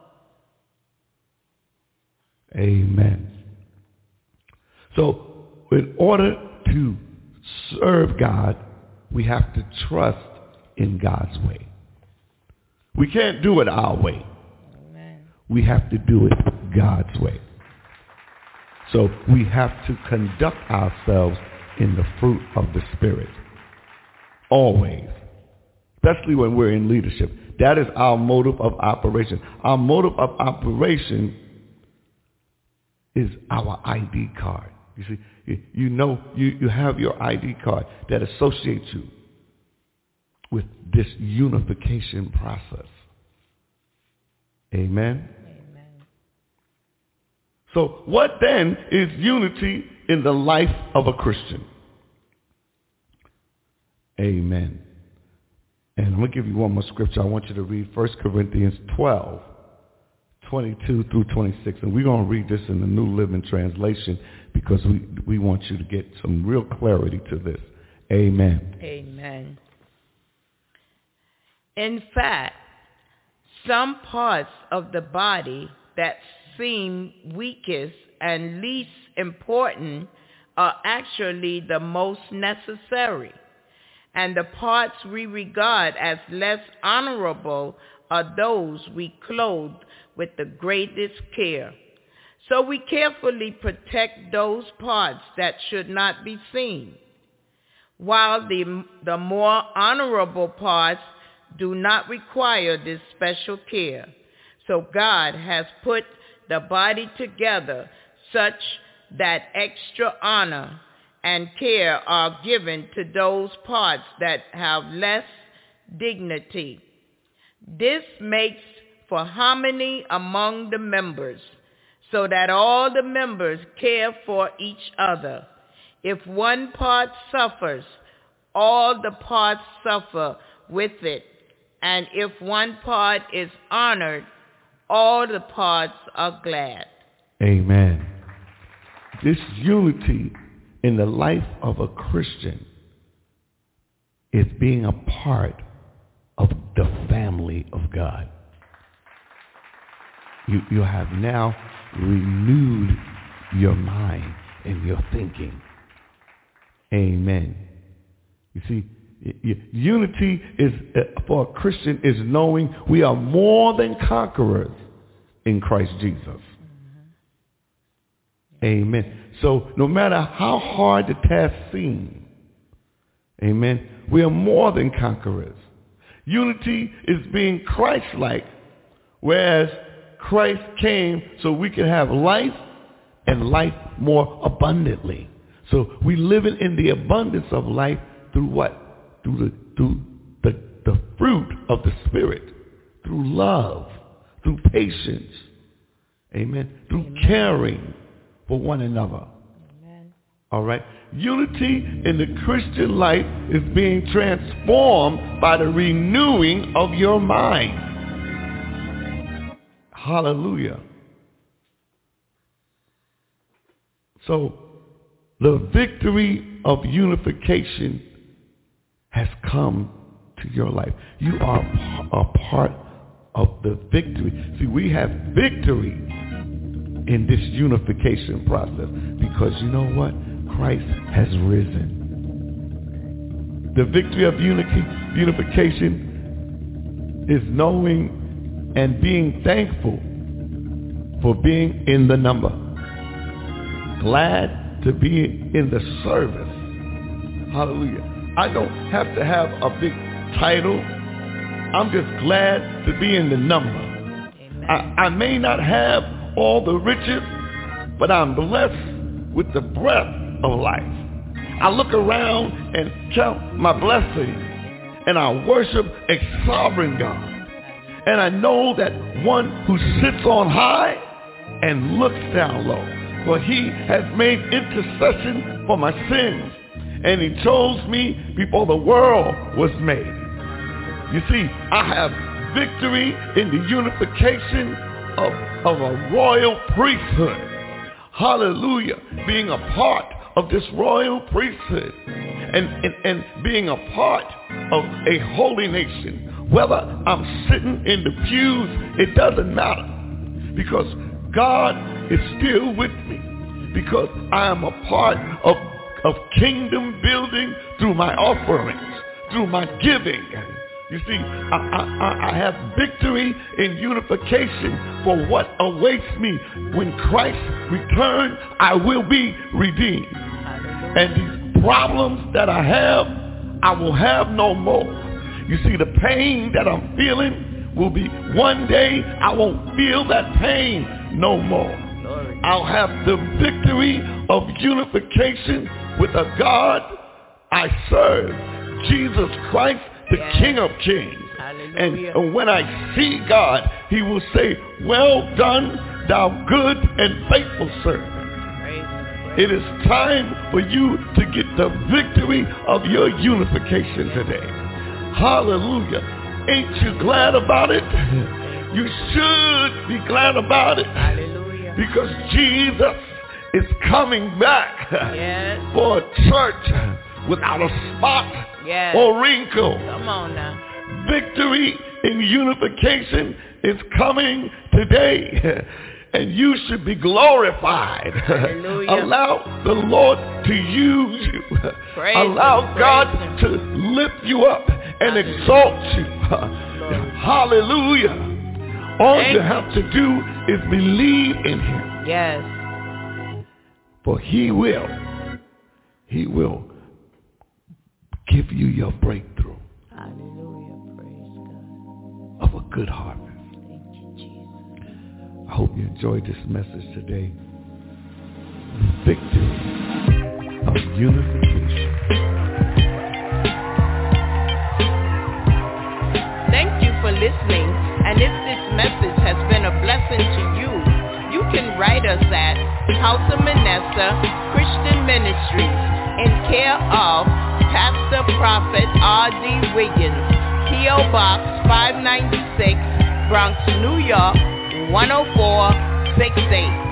Amen. So, in order to serve God, we have to trust in God's way. We can't do it our way. Amen. We have to do it God's way. So we have to conduct ourselves in the fruit of the Spirit. Always. Especially when we're in leadership. That is our motive of operation. Our motive of operation is our I D card. You see, you, you know, you, you have your I D card that associates you with this unification process. Amen? Amen. So what then is unity in the life of a Christian? Amen. And I'm going to give you one more scripture. I want you to read First Corinthians twelve, twenty-two through twenty-six. And we're going to read this in the New Living Translation because we, we want you to get some real clarity to this. Amen. Amen. In fact, some parts of the body that seem weakest and least important are actually the most necessary. And the parts we regard as less honorable are those we clothe with the greatest care. So we carefully protect those parts that should not be seen, while the, the more honorable parts do not require this special care. So God has put the body together such that extra honor and care are given to those parts that have less dignity. This makes for harmony among the members, so that all the members care for each other. If one part suffers, all the parts suffer with it. And if one part is honored, all the parts are glad. Amen. This unity in the life of a Christian is being a part of the family of God. You, you have now renewed your mind and your thinking. Amen. You see, unity is for a Christian is knowing we are more than conquerors in Christ Jesus. Mm-hmm. Amen. So no matter how hard the task seems, amen, we are more than conquerors. Unity is being Christ-like, whereas Christ came so we can have life and life more abundantly. So we live in the abundance of life through what? Through the through the, the fruit of the Spirit, through love, through patience, amen, through amen. Caring for one another. Amen. All right? Unity in the Christian life is being transformed by the renewing of your mind. Hallelujah. So the victory of unification has come to your life. You are a part of the victory. See, we have victory in this unification process because you know what? Christ has risen. The victory of unity, unification is knowing and being thankful for being in the number. Glad to be in the service. Hallelujah. I don't have to have a big title. I'm just glad to be in the number. I, I may not have all the riches, but I'm blessed with the breath of life. I look around and count my blessings, and I worship a sovereign God. And I know that one who sits on high and looks down low. For he has made intercession for my sins, and he chose me before the world was made. You see, I have victory in the unification of, of a royal priesthood. Hallelujah. Being a part of this royal priesthood and, and, and being a part of a holy nation. Whether I'm sitting in the pews, it doesn't matter, because God is still with me, because I am a part of, of kingdom building through my offerings, through my giving. You see, I, I, I have victory in unification for what awaits me. When Christ returns, I will be redeemed. And these problems that I have, I will have no more. You see, the pain that I'm feeling will be one day I won't feel that pain no more. I'll have the victory of unification with a God I serve, Jesus Christ, the yes. King of Kings. Hallelujah. And when I see God, he will say, well done, thou good and faithful servant. It is time for you to get the victory of your unification today. Hallelujah. Ain't you glad about it? You should be glad about it. Hallelujah. Because Jesus is coming back yes. for a church without a spot yes. or wrinkle. Come on now. Victory in unification is coming today. And you should be glorified. Hallelujah. Allow the Lord to use you. Praise Allow him, God him. to lift you up and Hallelujah. exalt you. Lord. Hallelujah. All Thank you have to do is believe in him. Yes. For he will, he will give you your breakthrough. Hallelujah. Praise God. Of a good harvest. I hope you enjoyed this message today. Victory of unification. Thank you for listening. And if this message has been a blessing to you, you can write us at House of Manasseh Christian Ministries in care of Pastor Prophet R D Wiggins, P O Box five ninety-six, Bronx, New York, one oh four six eight.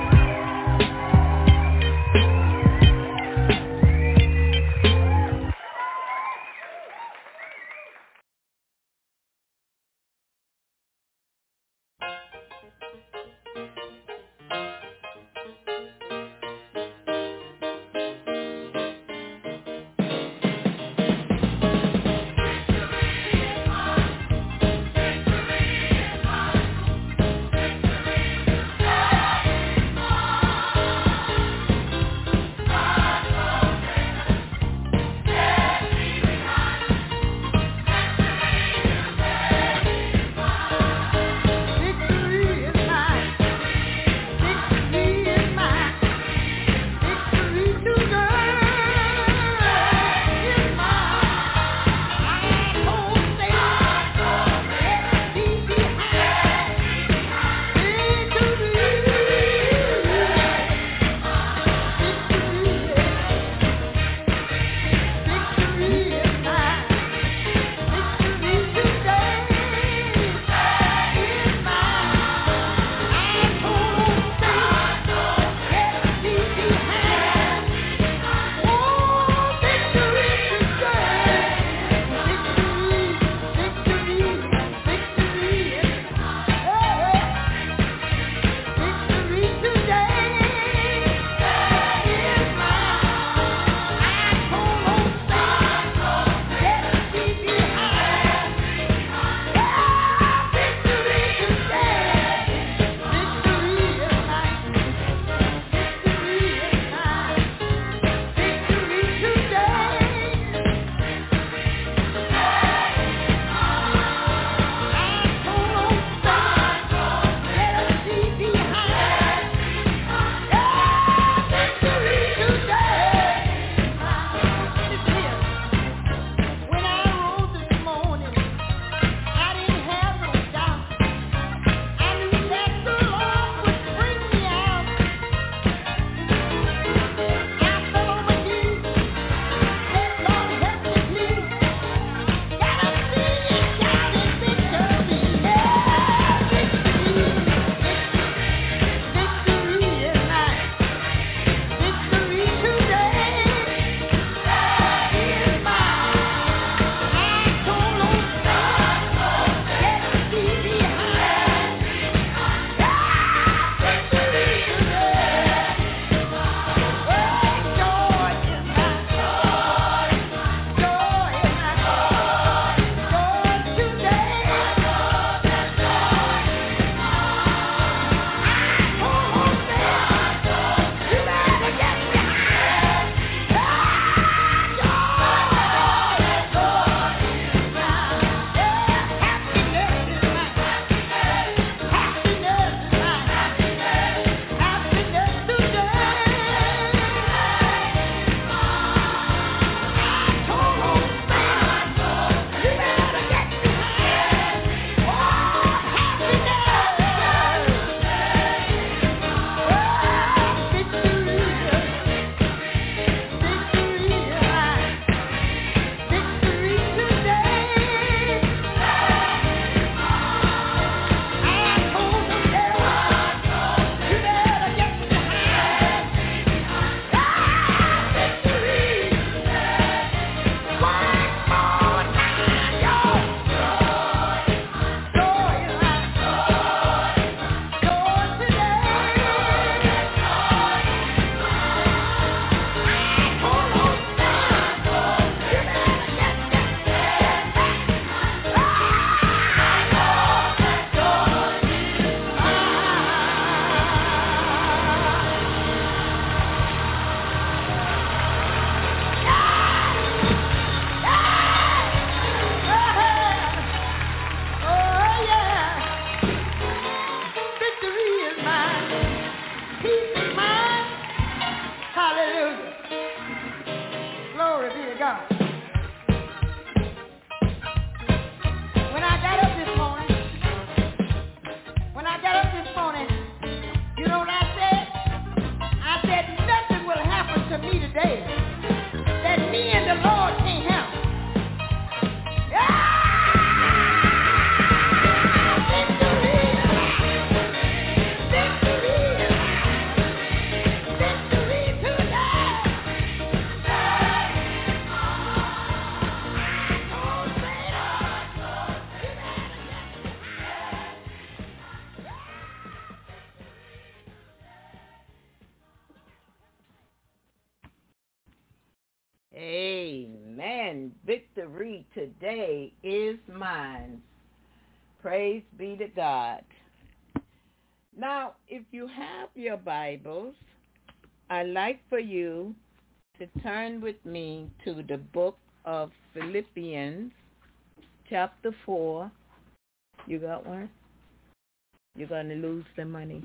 today is mine. Praise be to God. Now, if you have your Bibles, I'd like for you to turn with me to the book of Philippians, chapter four. You got one? You're going to lose the money.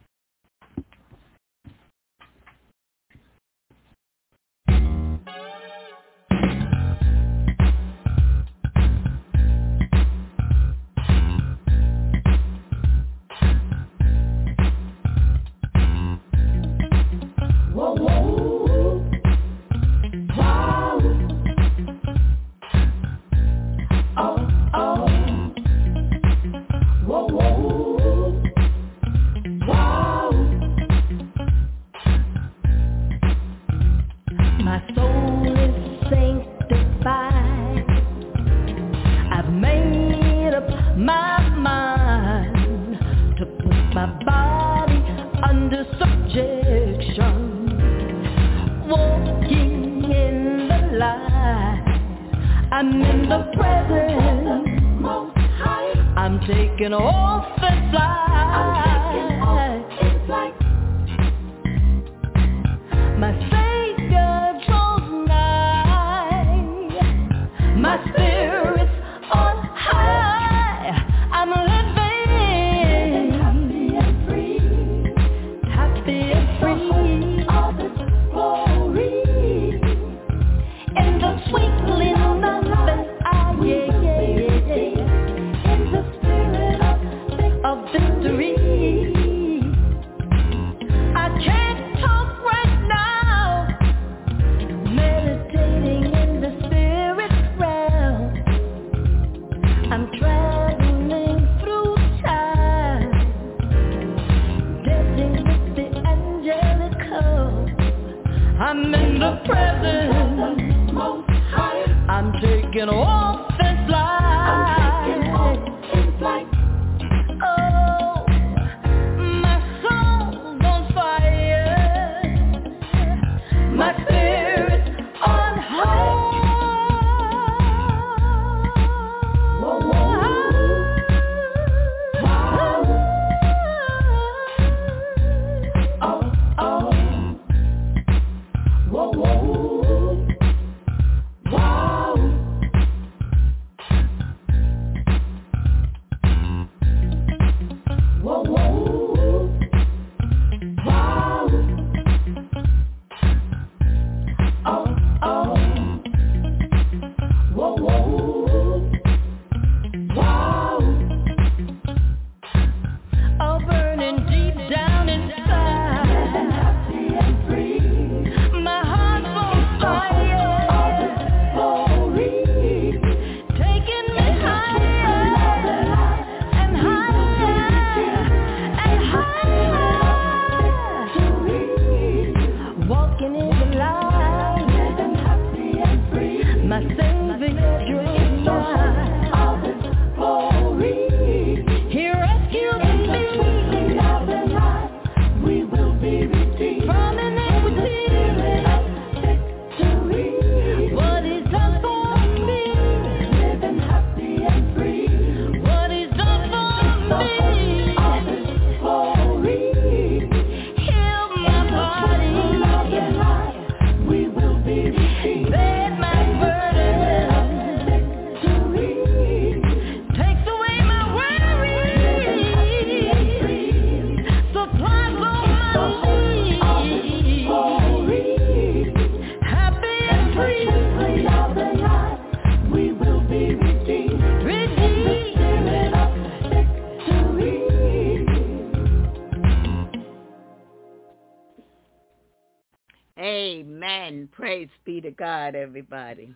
Amen. Praise be to God, everybody.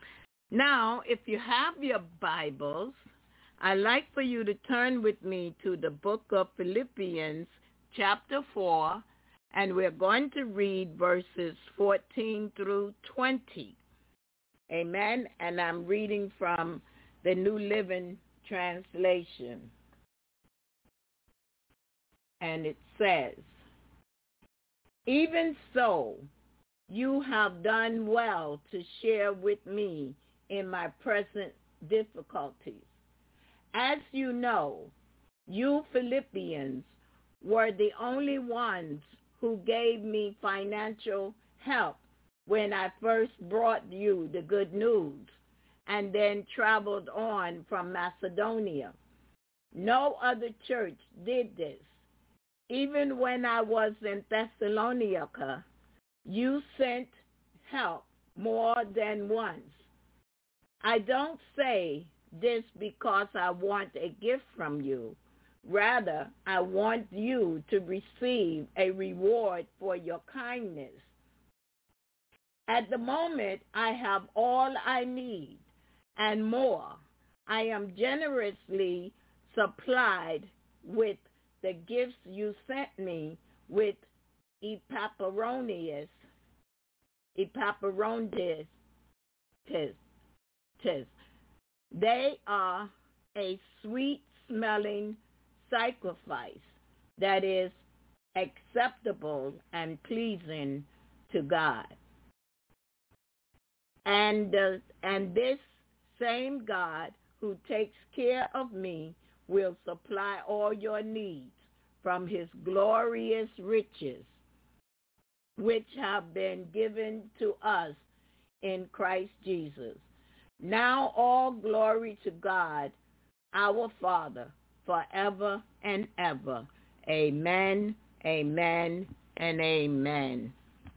Now, if you have your Bibles, I'd like for you to turn with me to the book of Philippians, chapter four, and we're going to read verses fourteen through twenty. Amen. And I'm reading from the New Living Translation. And it says, "Even so, you have done well to share with me in my present difficulties. As you know, you Philippians were the only ones who gave me financial help when I first brought you the good news and then traveled on from Macedonia. No other church did this. Even when I was in Thessalonica, you sent help more than once. I don't say this because I want a gift from you. Rather, I want you to receive a reward for your kindness. At the moment, I have all I need and more. I am generously supplied with the gifts you sent me with Epaphroditus, Epaphroditus. They are a sweet-smelling sacrifice that is acceptable and pleasing to God. And, uh, and this same God who takes care of me will supply all your needs from his glorious riches, which have been given to us in Christ Jesus. Now all glory to God, our Father, forever and ever. Amen, amen, and amen.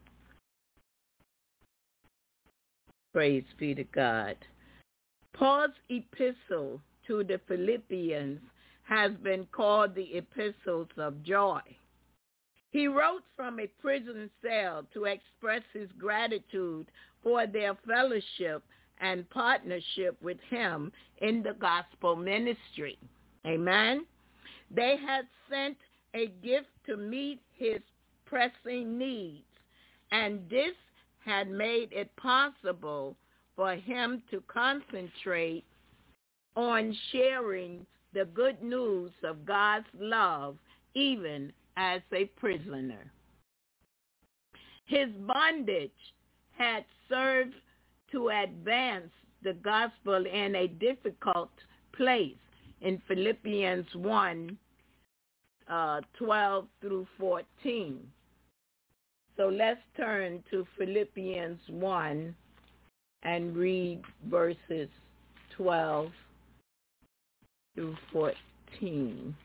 Praise be to God. Paul's epistle to the Philippians has been called the epistles of joy. He wrote from a prison cell to express his gratitude for their fellowship and partnership with him in the gospel ministry. Amen. They had sent a gift to meet his pressing needs, and this had made it possible for him to concentrate on sharing the good news of God's love, even as a prisoner. His bondage had served to advance the gospel in a difficult place in Philippians one, uh, twelve through fourteen. So let's turn to Philippians one and read verses twelve through fourteen.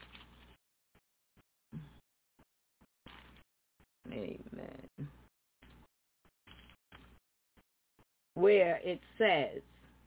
Amen. Where it says,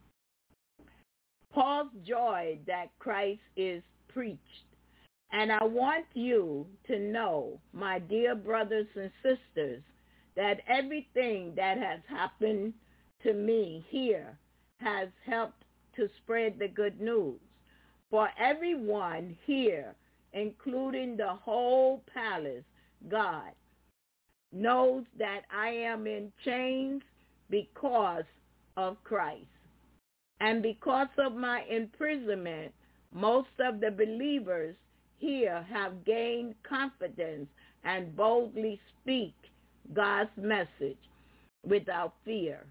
Paul's joy that Christ is preached. And I want you to know, my dear brothers and sisters, that everything that has happened to me here has helped to spread the good news. For everyone here, including the whole palace, God, knows that I am in chains because of Christ. And because of my imprisonment, most of the believers here have gained confidence and boldly speak God's message without fear.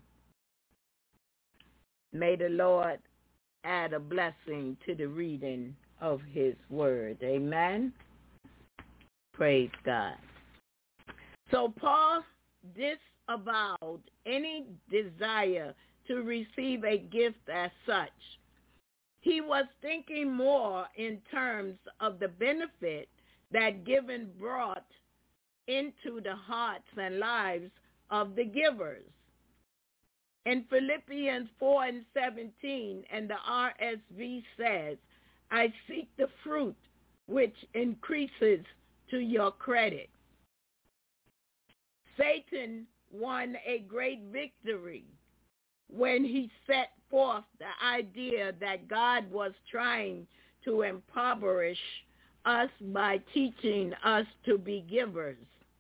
May the Lord add a blessing to the reading of his word. Amen. Praise God. So Paul disavowed any desire to receive a gift as such. He was thinking more in terms of the benefit that giving brought into the hearts and lives of the givers. In Philippians four and seventeen, and the R S V says, I seek the fruit which increases to your credit. Satan won a great victory when he set forth the idea that God was trying to impoverish us by teaching us to be givers.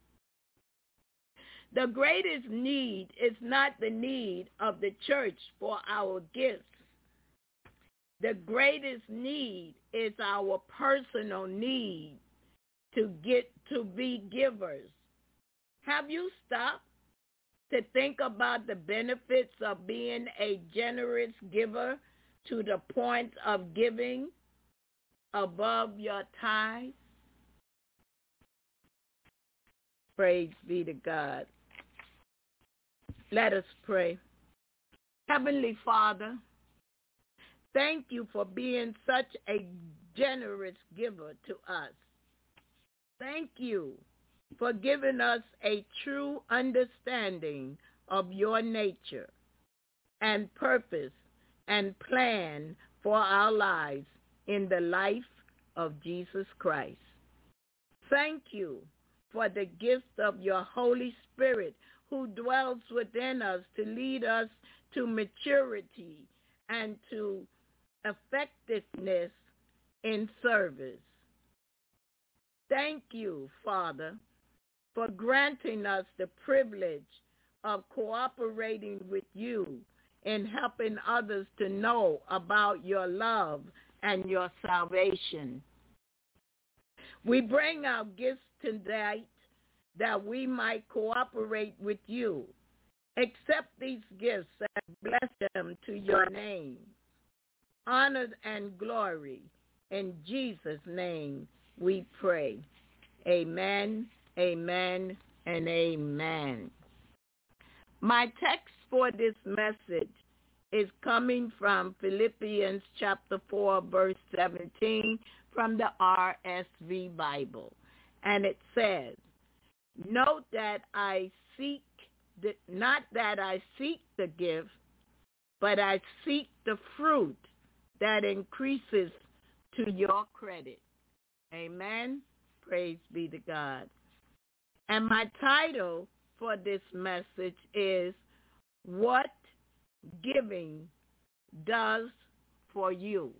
The greatest need is not the need of the church for our gifts. The greatest need is our personal need to get to be givers. Have you stopped to think about the benefits of being a generous giver to the point of giving above your tithe? Praise be to God. Let us pray. Heavenly Father, thank you for being such a generous giver to us. Thank you for giving us a true understanding of your nature and purpose and plan for our lives in the life of Jesus Christ. Thank you for the gift of your Holy Spirit who dwells within us to lead us to maturity and to effectiveness in service. Thank you, Father, for granting us the privilege of cooperating with you in helping others to know about your love and your salvation. We bring our gifts tonight that we might cooperate with you. Accept these gifts and bless them to your name. Honor and glory. In Jesus' name we pray. Amen, amen, and amen. My text for this message is coming from Philippians chapter four, verse seventeen from the R S V Bible. And it says, note that I seek, the, not that I seek the gift, but I seek the fruit that increases to your credit. Amen. Praise be to God. And my title for this message is What Giving Does for You.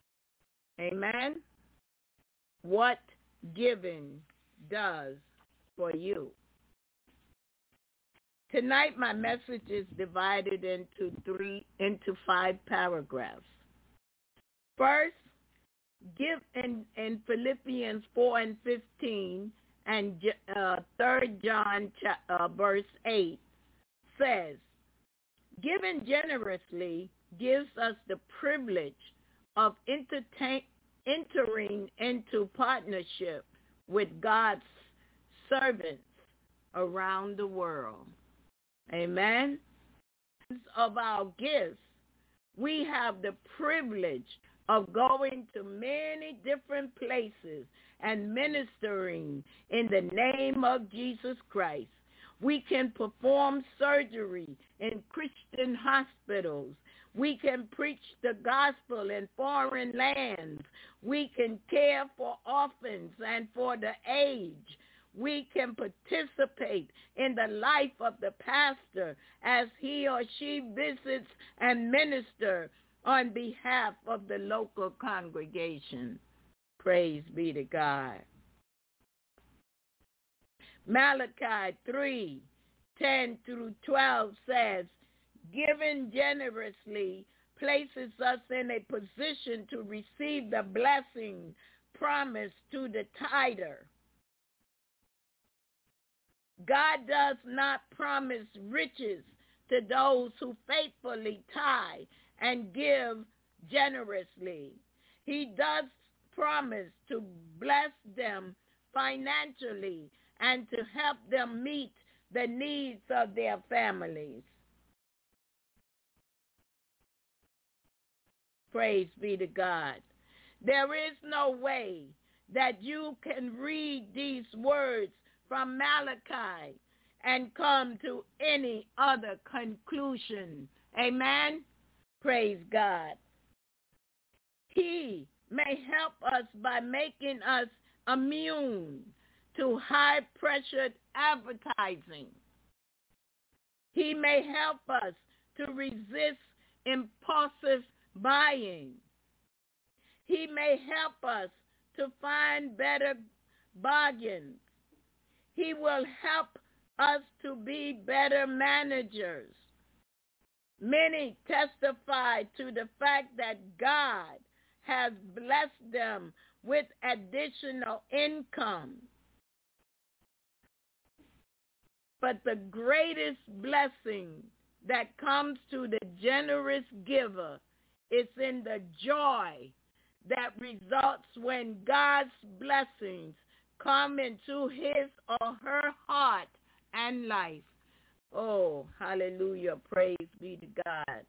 Amen. What giving does for you. Tonight my message is divided into three into five paragraphs. First, give in, in Philippians four and fifteen and uh, Third John uh, verse eight says, giving generously gives us the privilege of entertain, entering into partnership with God's servants around the world. Amen. Of our gifts, we have the privilege of going to many different places and ministering in the name of Jesus Christ. We can perform surgery in Christian hospitals. We can preach the gospel in foreign lands. We can care for orphans and for the aged. We can participate in the life of the pastor as he or she visits and ministers on behalf of the local congregation. Praise be to God. Malachi three, ten through twelve says, giving generously places us in a position to receive the blessing promised to the tither. God does not promise riches to those who faithfully tithe and give generously. He does promise to bless them financially and to help them meet the needs of their families. Praise be to God. There is no way that you can read these words from Malachi and come to any other conclusion. Amen? Praise God. He may help us by making us immune to high-pressured advertising. He may help us to resist impulsive buying. He may help us to find better bargains. He will help us to be better managers. Many testify to the fact that God has blessed them with additional income. But the greatest blessing that comes to the generous giver is in the joy that results when God's blessings come into his or her heart and life. Oh, hallelujah. Praise be to God.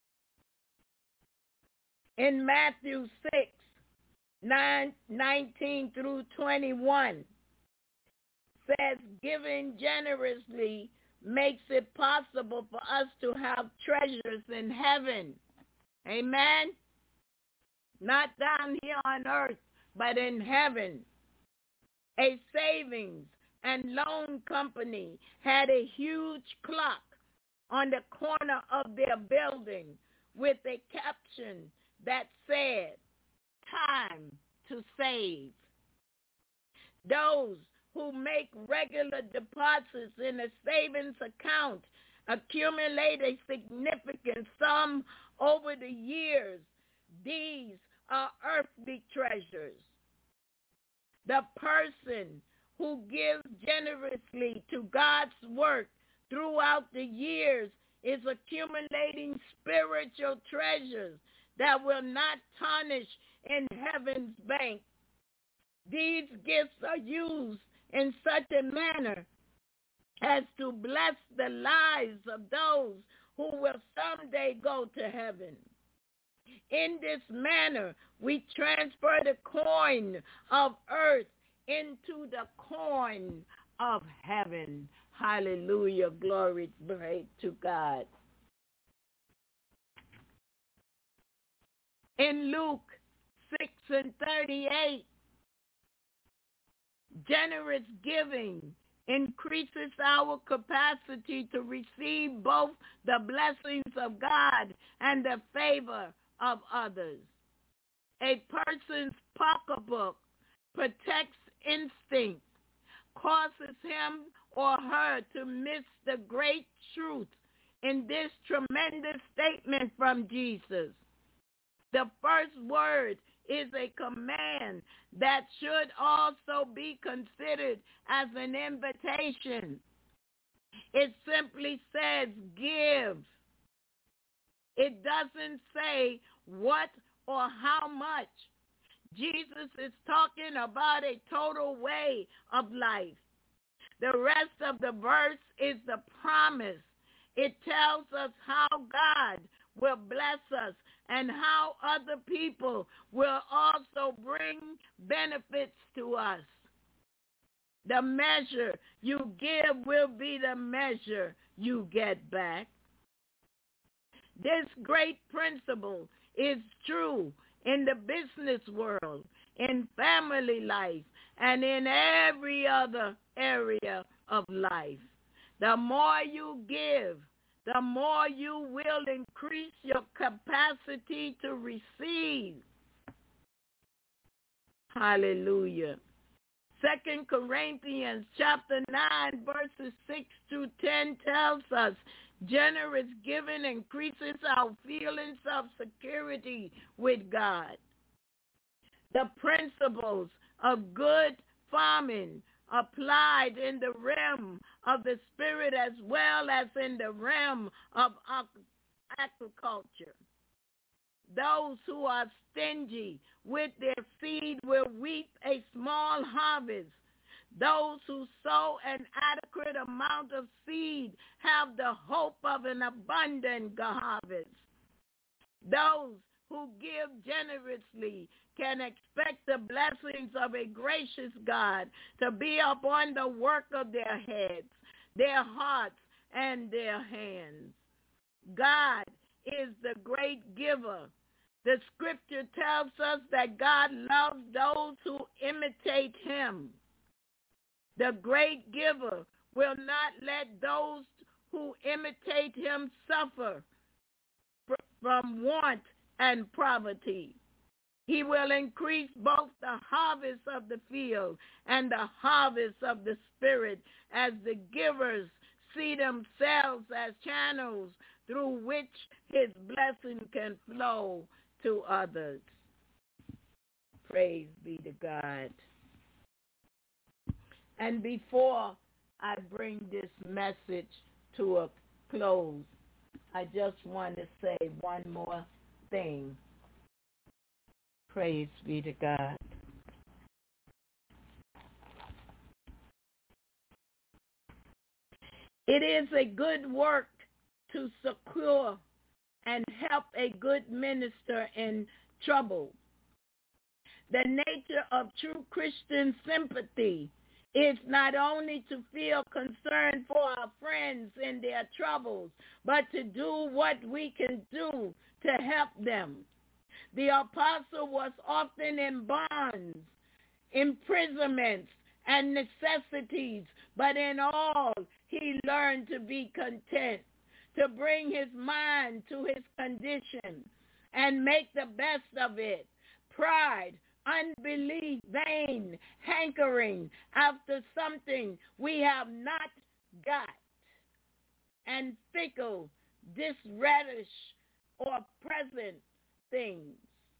In Matthew six, nine, nineteen through twenty-one, says giving generously makes it possible for us to have treasures in heaven. Amen? Not down here on earth, but in heaven. A savings and loan company had a huge clock on the corner of their building with a caption that said, "Time to save." Those who make regular deposits in a savings account accumulate a significant sum over the years. These are earthly treasures. The person who gives generously to God's work throughout the years is accumulating spiritual treasures that will not tarnish in heaven's bank. These gifts are used in such a manner as to bless the lives of those who will someday go to heaven. In this manner, we transfer the coin of earth into the coin of heaven. Hallelujah. Glory be to God. In Luke six and thirty-eight, generous giving increases our capacity to receive both the blessings of God and the favor of others. A person's pocketbook protects instinct, causes him or her to miss the great truth in this tremendous statement from Jesus. The first word is a command that should also be considered as an invitation. It simply says give. It doesn't say what or how much. Jesus is talking about a total way of life. The rest of the verse is the promise. It tells us how God will bless us and how other people will also bring benefits to us. The measure you give will be the measure you get back. This great principle is true in the business world, in family life, and in every other area of life. The more you give, the more you will increase your capacity to receive. Hallelujah. Second Corinthians chapter nine, verses six through ten tells us generous giving increases our feelings of security with God. The principles of good farming applied in the realm of the spirit as well as in the realm of agriculture. Those who are stingy with their seed will reap a small harvest. Those who sow an adequate amount of seed have the hope of an abundant harvest. Those who give generously can expect the blessings of a gracious God to be upon the work of their heads, their hearts, and their hands. God is the great giver. The scripture tells us that God loves those who imitate him. The great giver will not let those who imitate him suffer from want and poverty. He will increase both the harvest of the field and the harvest of the spirit as the givers see themselves as channels through which his blessing can flow to others. Praise be to God. And before I bring this message to a close, I just want to say one more thing. Praise be to God. It is a good work to secure and help a good minister in trouble. The nature of true Christian sympathy is not only to feel concern for our friends in their troubles, but to do what we can do to help them. The apostle was often in bonds, imprisonments, and necessities, but in all he learned to be content, to bring his mind to his condition and make the best of it. Pride, unbelief, vain, hankering after something we have not got, and fickle, disrelish, or present things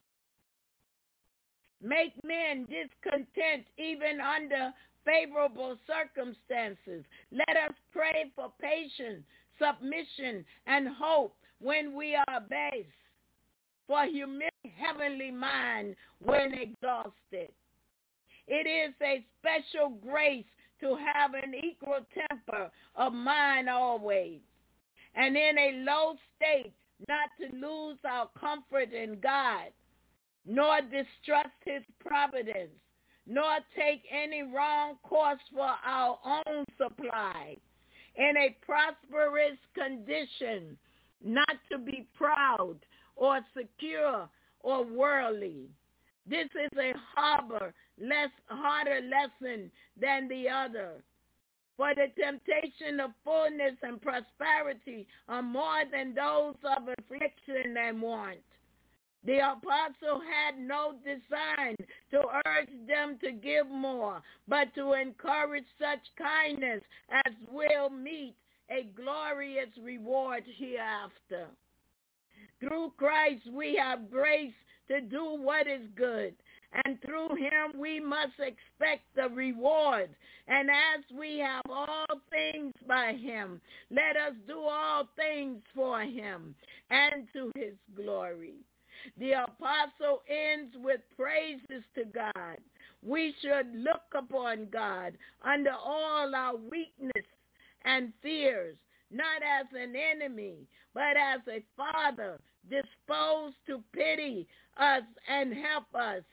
make men discontent even under favorable circumstances. Let us pray for patience, submission, and hope when we are abased, for humility, heavenly mind when exhausted. It is a special grace to have an equal temper of mind always, and in a low state not to lose our comfort in God, nor distrust his providence, nor take any wrong course for our own supply. In a prosperous condition, not to be proud or secure or worldly. This is a harbor, less harder lesson than the other. For the temptation of fullness and prosperity are more than those of affliction and want. The apostle had no design to urge them to give more, but to encourage such kindness as will meet a glorious reward hereafter. Through Christ we have grace to do what is good, and through him we must expect the reward. And as we have all things by him, let us do all things for him and to his glory. The apostle ends with praises to God. We should look upon God under all our weakness and fears, not as an enemy, but as a father disposed to pity us and help us.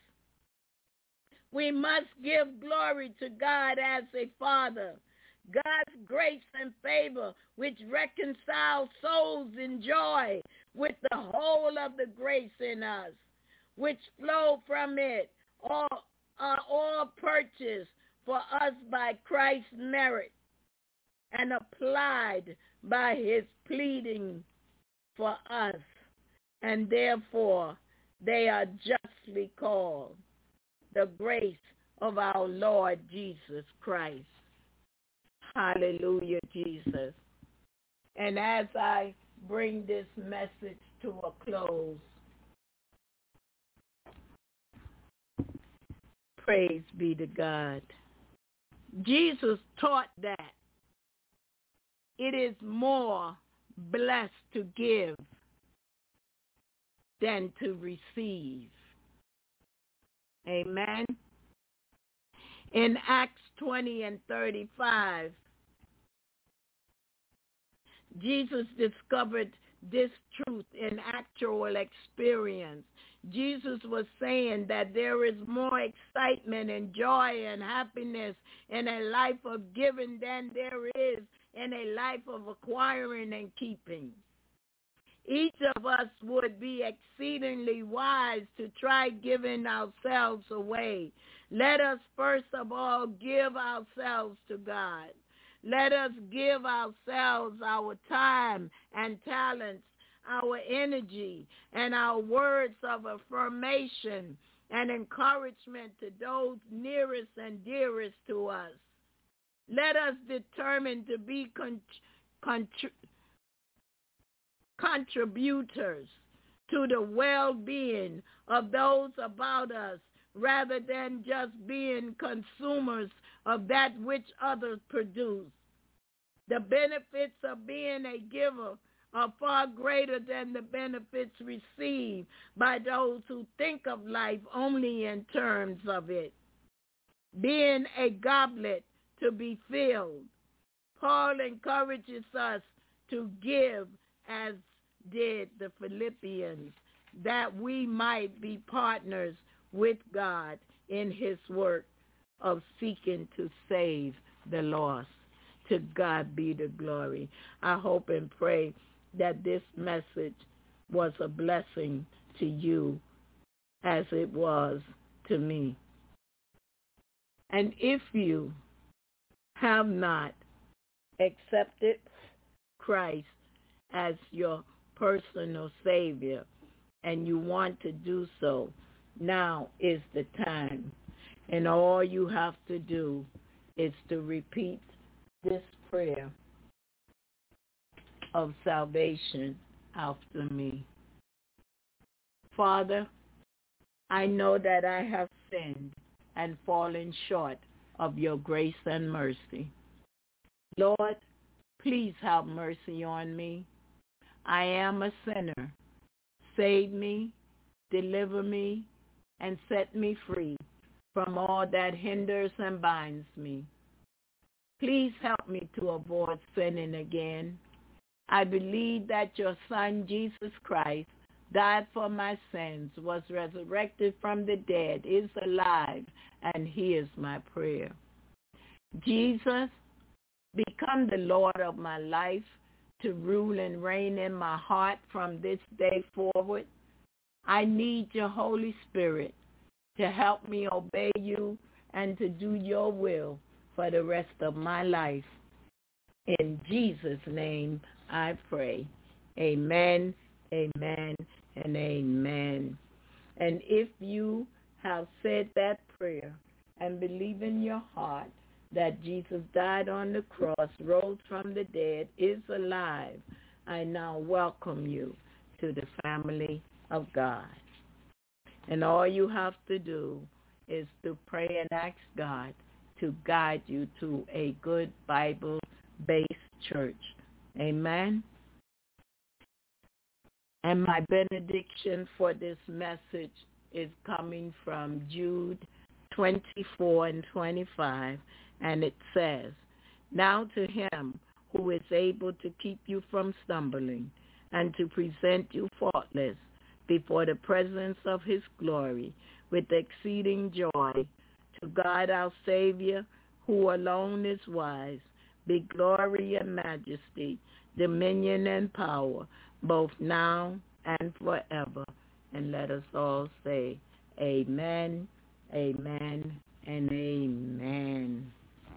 We must give glory to God as a father. God's grace and favor, which reconciles souls in joy with the whole of the grace in us, which flow from it, all, are all purchased for us by Christ's merit and applied by his pleading for us, and therefore they are justly called the grace of our Lord Jesus Christ. Hallelujah, Jesus. And as I bring this message to a close, praise be to God. Jesus taught that it is more blessed to give than to receive. Amen. In Acts twenty and thirty-five, Jesus discovered this truth in actual experience. Jesus was saying that there is more excitement and joy and happiness in a life of giving than there is in a life of acquiring and keeping. Each of us would be exceedingly wise to try giving ourselves away. Let us first of all give ourselves to God. Let us give ourselves our time and talents, our energy, and our words of affirmation and encouragement to those nearest and dearest to us. Let us determine to be con- contr- contributors to the well-being of those about us, rather than just being consumers of that which others produce. The benefits of being a giver are far greater than the benefits received by those who think of life only in terms of it. Being a goblet to be filled, Paul encourages us to give as did the Philippians, that we might be partners with God in his work of seeking to save the lost. To God be the glory. I hope and pray that this message was a blessing to you as it was to me. And if you have not accepted Christ as your personal Savior and you want to do so, now is the time. And all you have to do is to repeat this prayer of salvation after me. Father, I know that I have sinned and fallen short of your grace and mercy. Lord, please have mercy on me. I am a sinner. Save me, deliver me, and set me free from all that hinders and binds me. Please help me to avoid sinning again. I believe that your Son, Jesus Christ, died for my sins, was resurrected from the dead, is alive, and hears my prayer. Jesus, become the Lord of my life, to rule and reign in my heart from this day forward. I need your Holy Spirit to help me obey you and to do your will for the rest of my life. In Jesus' name I pray. Amen, amen, and amen. And if you have said that prayer and believe in your heart that Jesus died on the cross, rose from the dead, is alive, I now welcome you to the family of God. And all you have to do is to pray and ask God to guide you to a good Bible-based church. Amen. And my benediction for this message is coming from Jude twenty-four and twenty-five, and it says, "Now to him who is able to keep you from stumbling and to present you faultless before the presence of his glory with exceeding joy, to God our Savior, who alone is wise, be glory and majesty, dominion and power, both now and forever." And let us all say, amen, amen, and amen.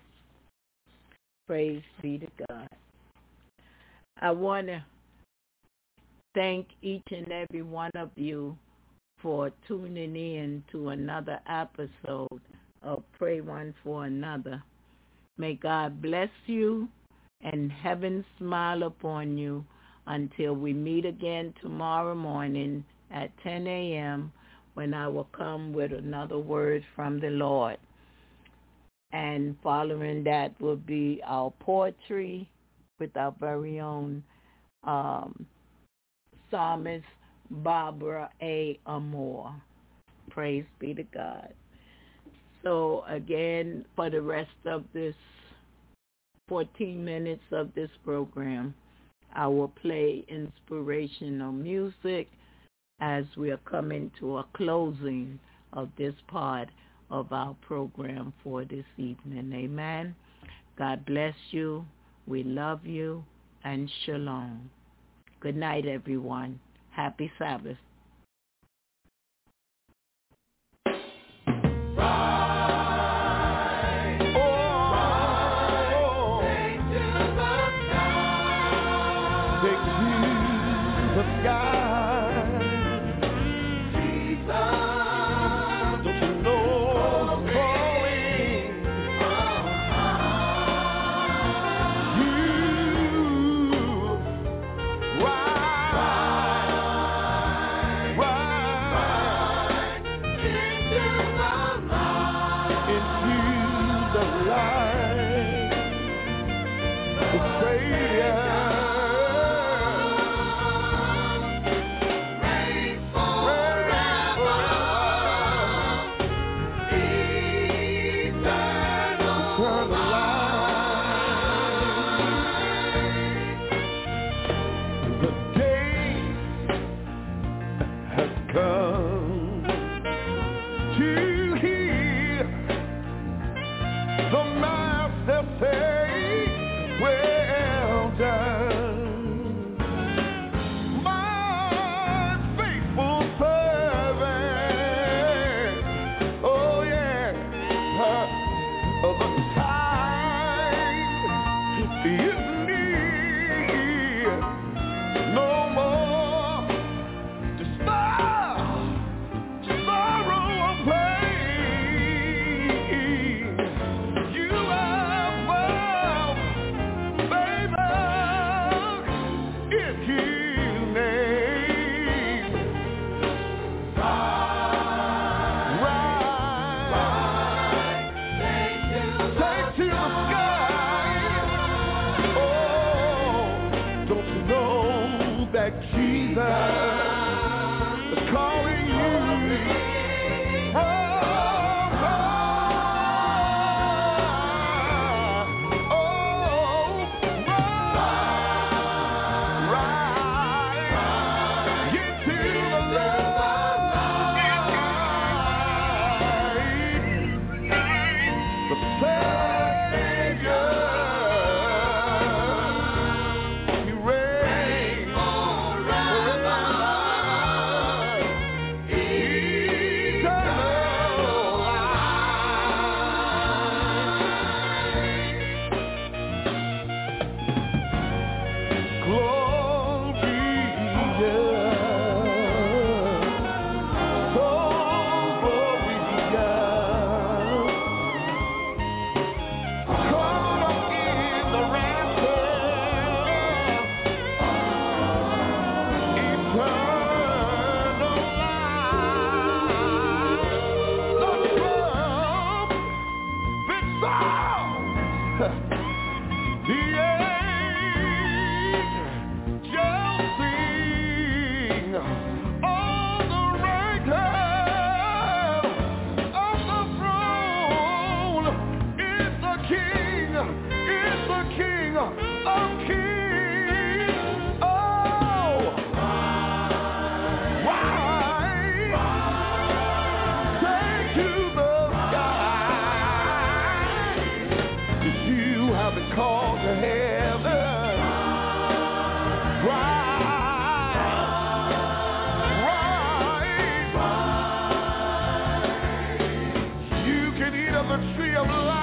Praise be to God. I want to thank each and every one of you for tuning in to another episode of Pray One for Another. May God bless you and heaven smile upon you until we meet again tomorrow morning at ten a.m. when I will come with another word from the Lord. And following that will be our poetry with our very own um, psalmist, Barbara A. Amore. Praise be to God. So again, for the rest of this fourteen minutes of this program, I will play inspirational music as we are coming to a closing of this part of our program for this evening. Amen. God bless you. We love you, and shalom. Good night, everyone. Happy Sabbath. to the sky. You have been called to heaven. Rise, rise. You can eat of the tree of life.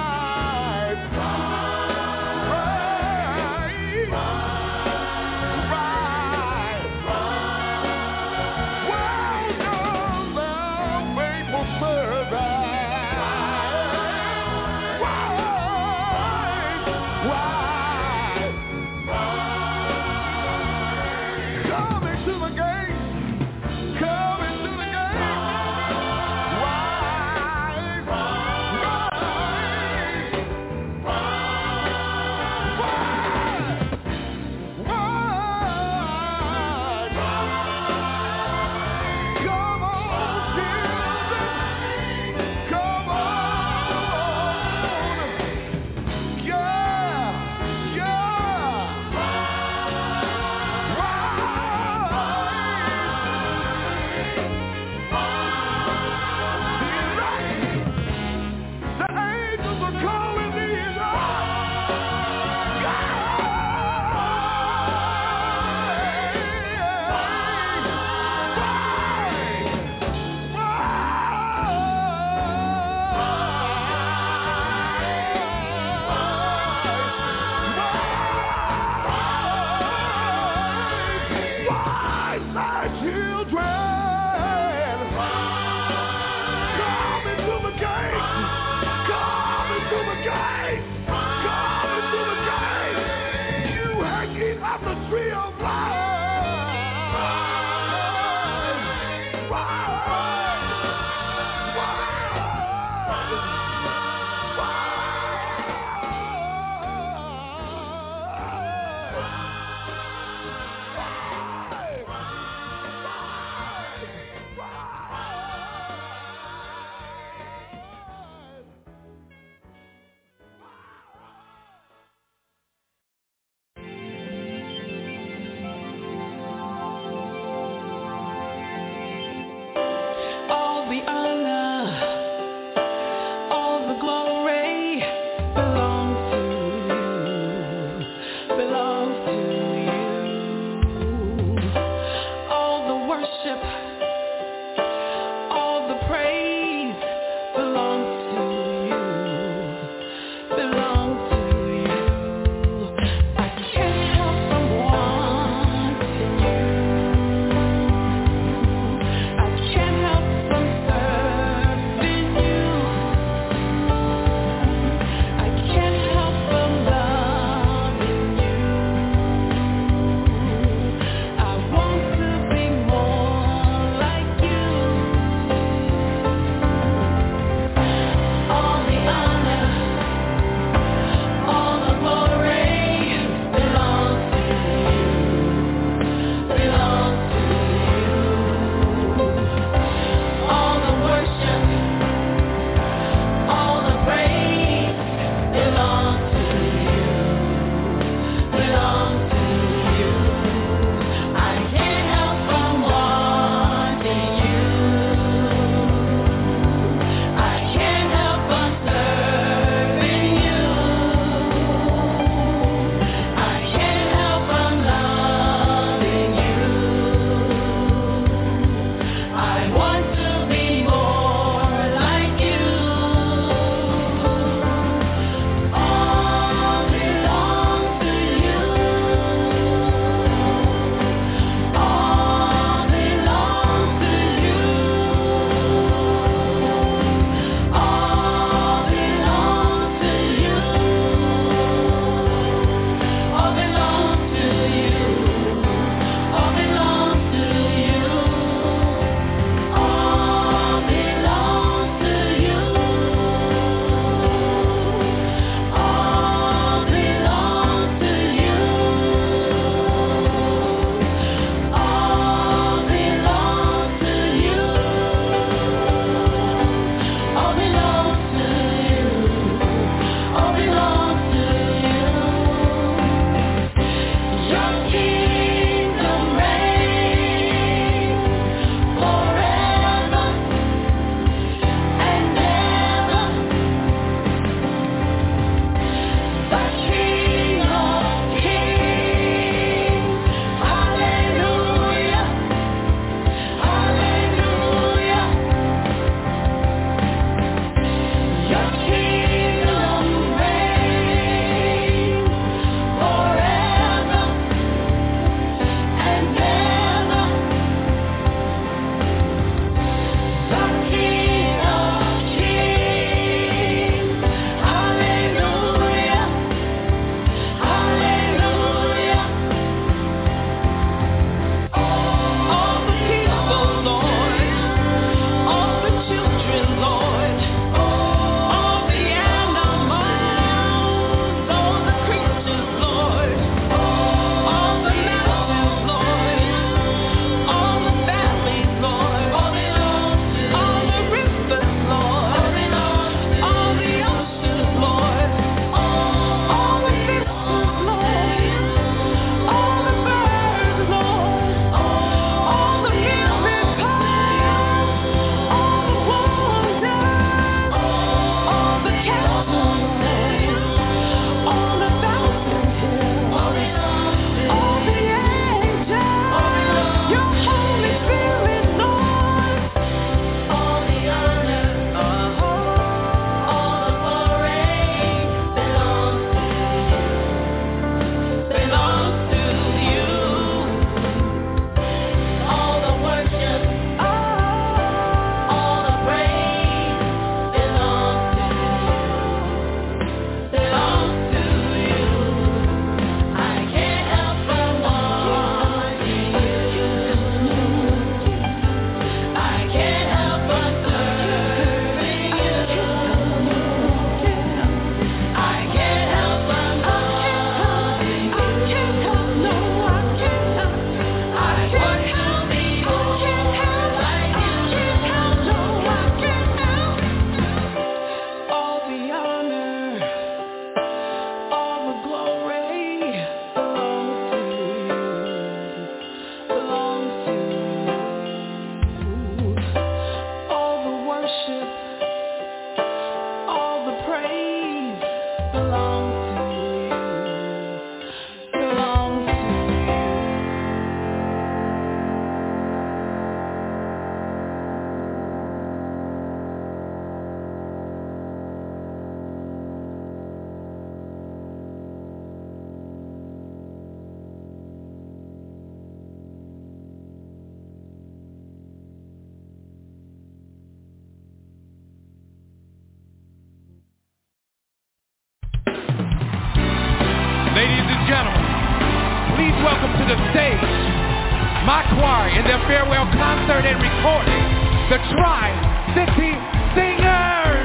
the stage, my choir in their farewell concert and recording, the Tri-City Singers.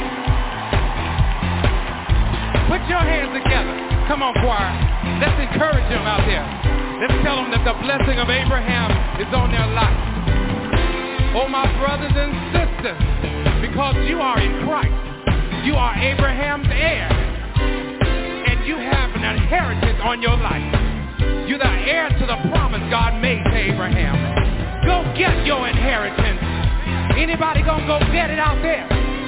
Put your hands together. Come on, choir. Let's encourage them out there. Let's tell them that the blessing of Abraham is on their life. Oh, my brothers and sisters, because you are in Christ, you are Abraham's heir, and you have an inheritance on your life. You're the heir to the promise God made to Abraham. Go get your inheritance. Anybody gonna go get it out there?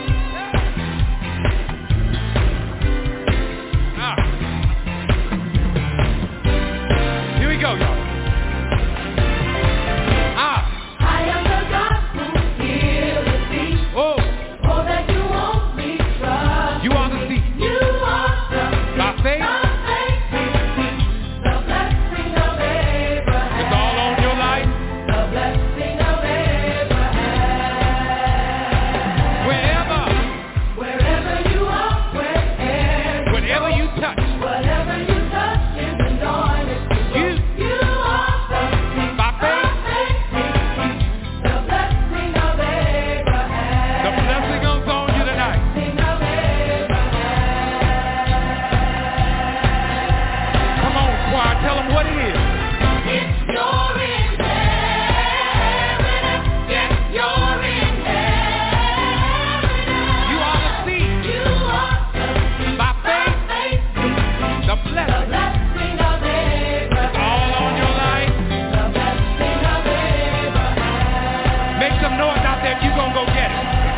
Ah. Here we go, y'all. Ah. I am the God who healeth thee. Oh. Oh, that you won't be troubled. You are the seed. You are the seed. By faith. By faith. The blessing of Abraham. It's all on your life. The blessing of Abraham. Wherever. Wherever you are, wherever. Whatever you touch. Whatever you touch is anointed. You. You are the seed. By faith. The blessing of Abraham. The blessing goes on you tonight. Blessing of Abraham. Come on, choir. Tell them what it is. It's your inheritance. It's your inheritance. You are the seed. You are the seed. By faith. The The blessing. blessing of Abraham. All on your life. The blessing of Abraham. Make some noise out there if you gonna go get it.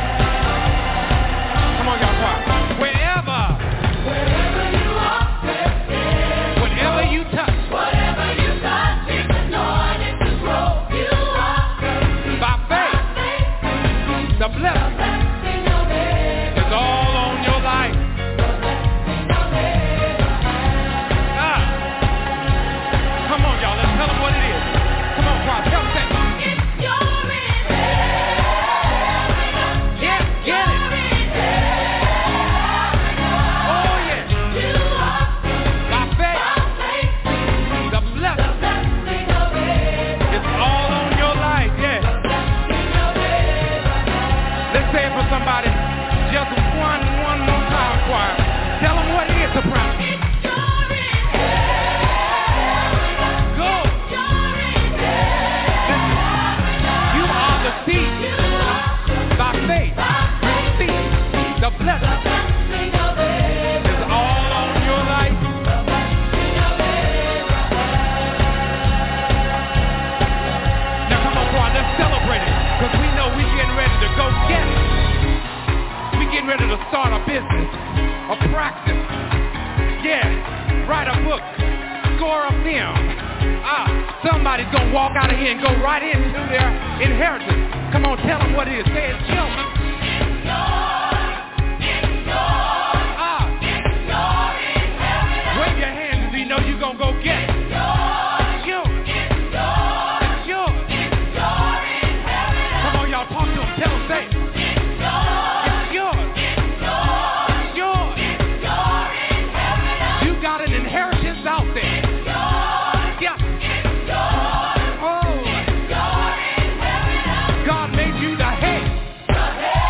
Come on, y'all, choir. Wherever, Wherever you are, wherever. whatever you touch, Whatever you touch is anointed to grow. You are the seed. by faith, the The blessing blessing of Abraham. is all on your life. The blessing of Abraham. Ah. Come on, y'all. Let's tell them what it is. Come on, choir. Tell them that. It's your inheritance. Yeah, get it. Oh, yeah. You are By faith, the the blessing blessing of Abraham. is all on your life. Yeah. Blessing of Abraham. Let's say it for somebody. Just one, one more time, choir. Tell them what it is, soprano. It's your inheritance. Good. Your inheritance. You are the seed. You are By faith, receive the the blessing blessing of Abraham. is all on your life. The blessing of Abraham. Now come on, choir, let's celebrate it. Because we know we're getting ready to go get it. We're getting ready to start a business, a practice. Yeah, write a book, score a film. Ah, somebody's going to walk out of here and go right into their inheritance. Come on, tell them what it is. Say it's yours. Ah, wave your hands so you know you're going to go get it. It's yours. It's yours. Come on, y'all, talk to them. Tell them, say it. It's yours. It's yours. You got an inheritance out there. Yeah. Oh. God made you the head.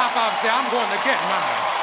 high five and say, I'm going to get mine.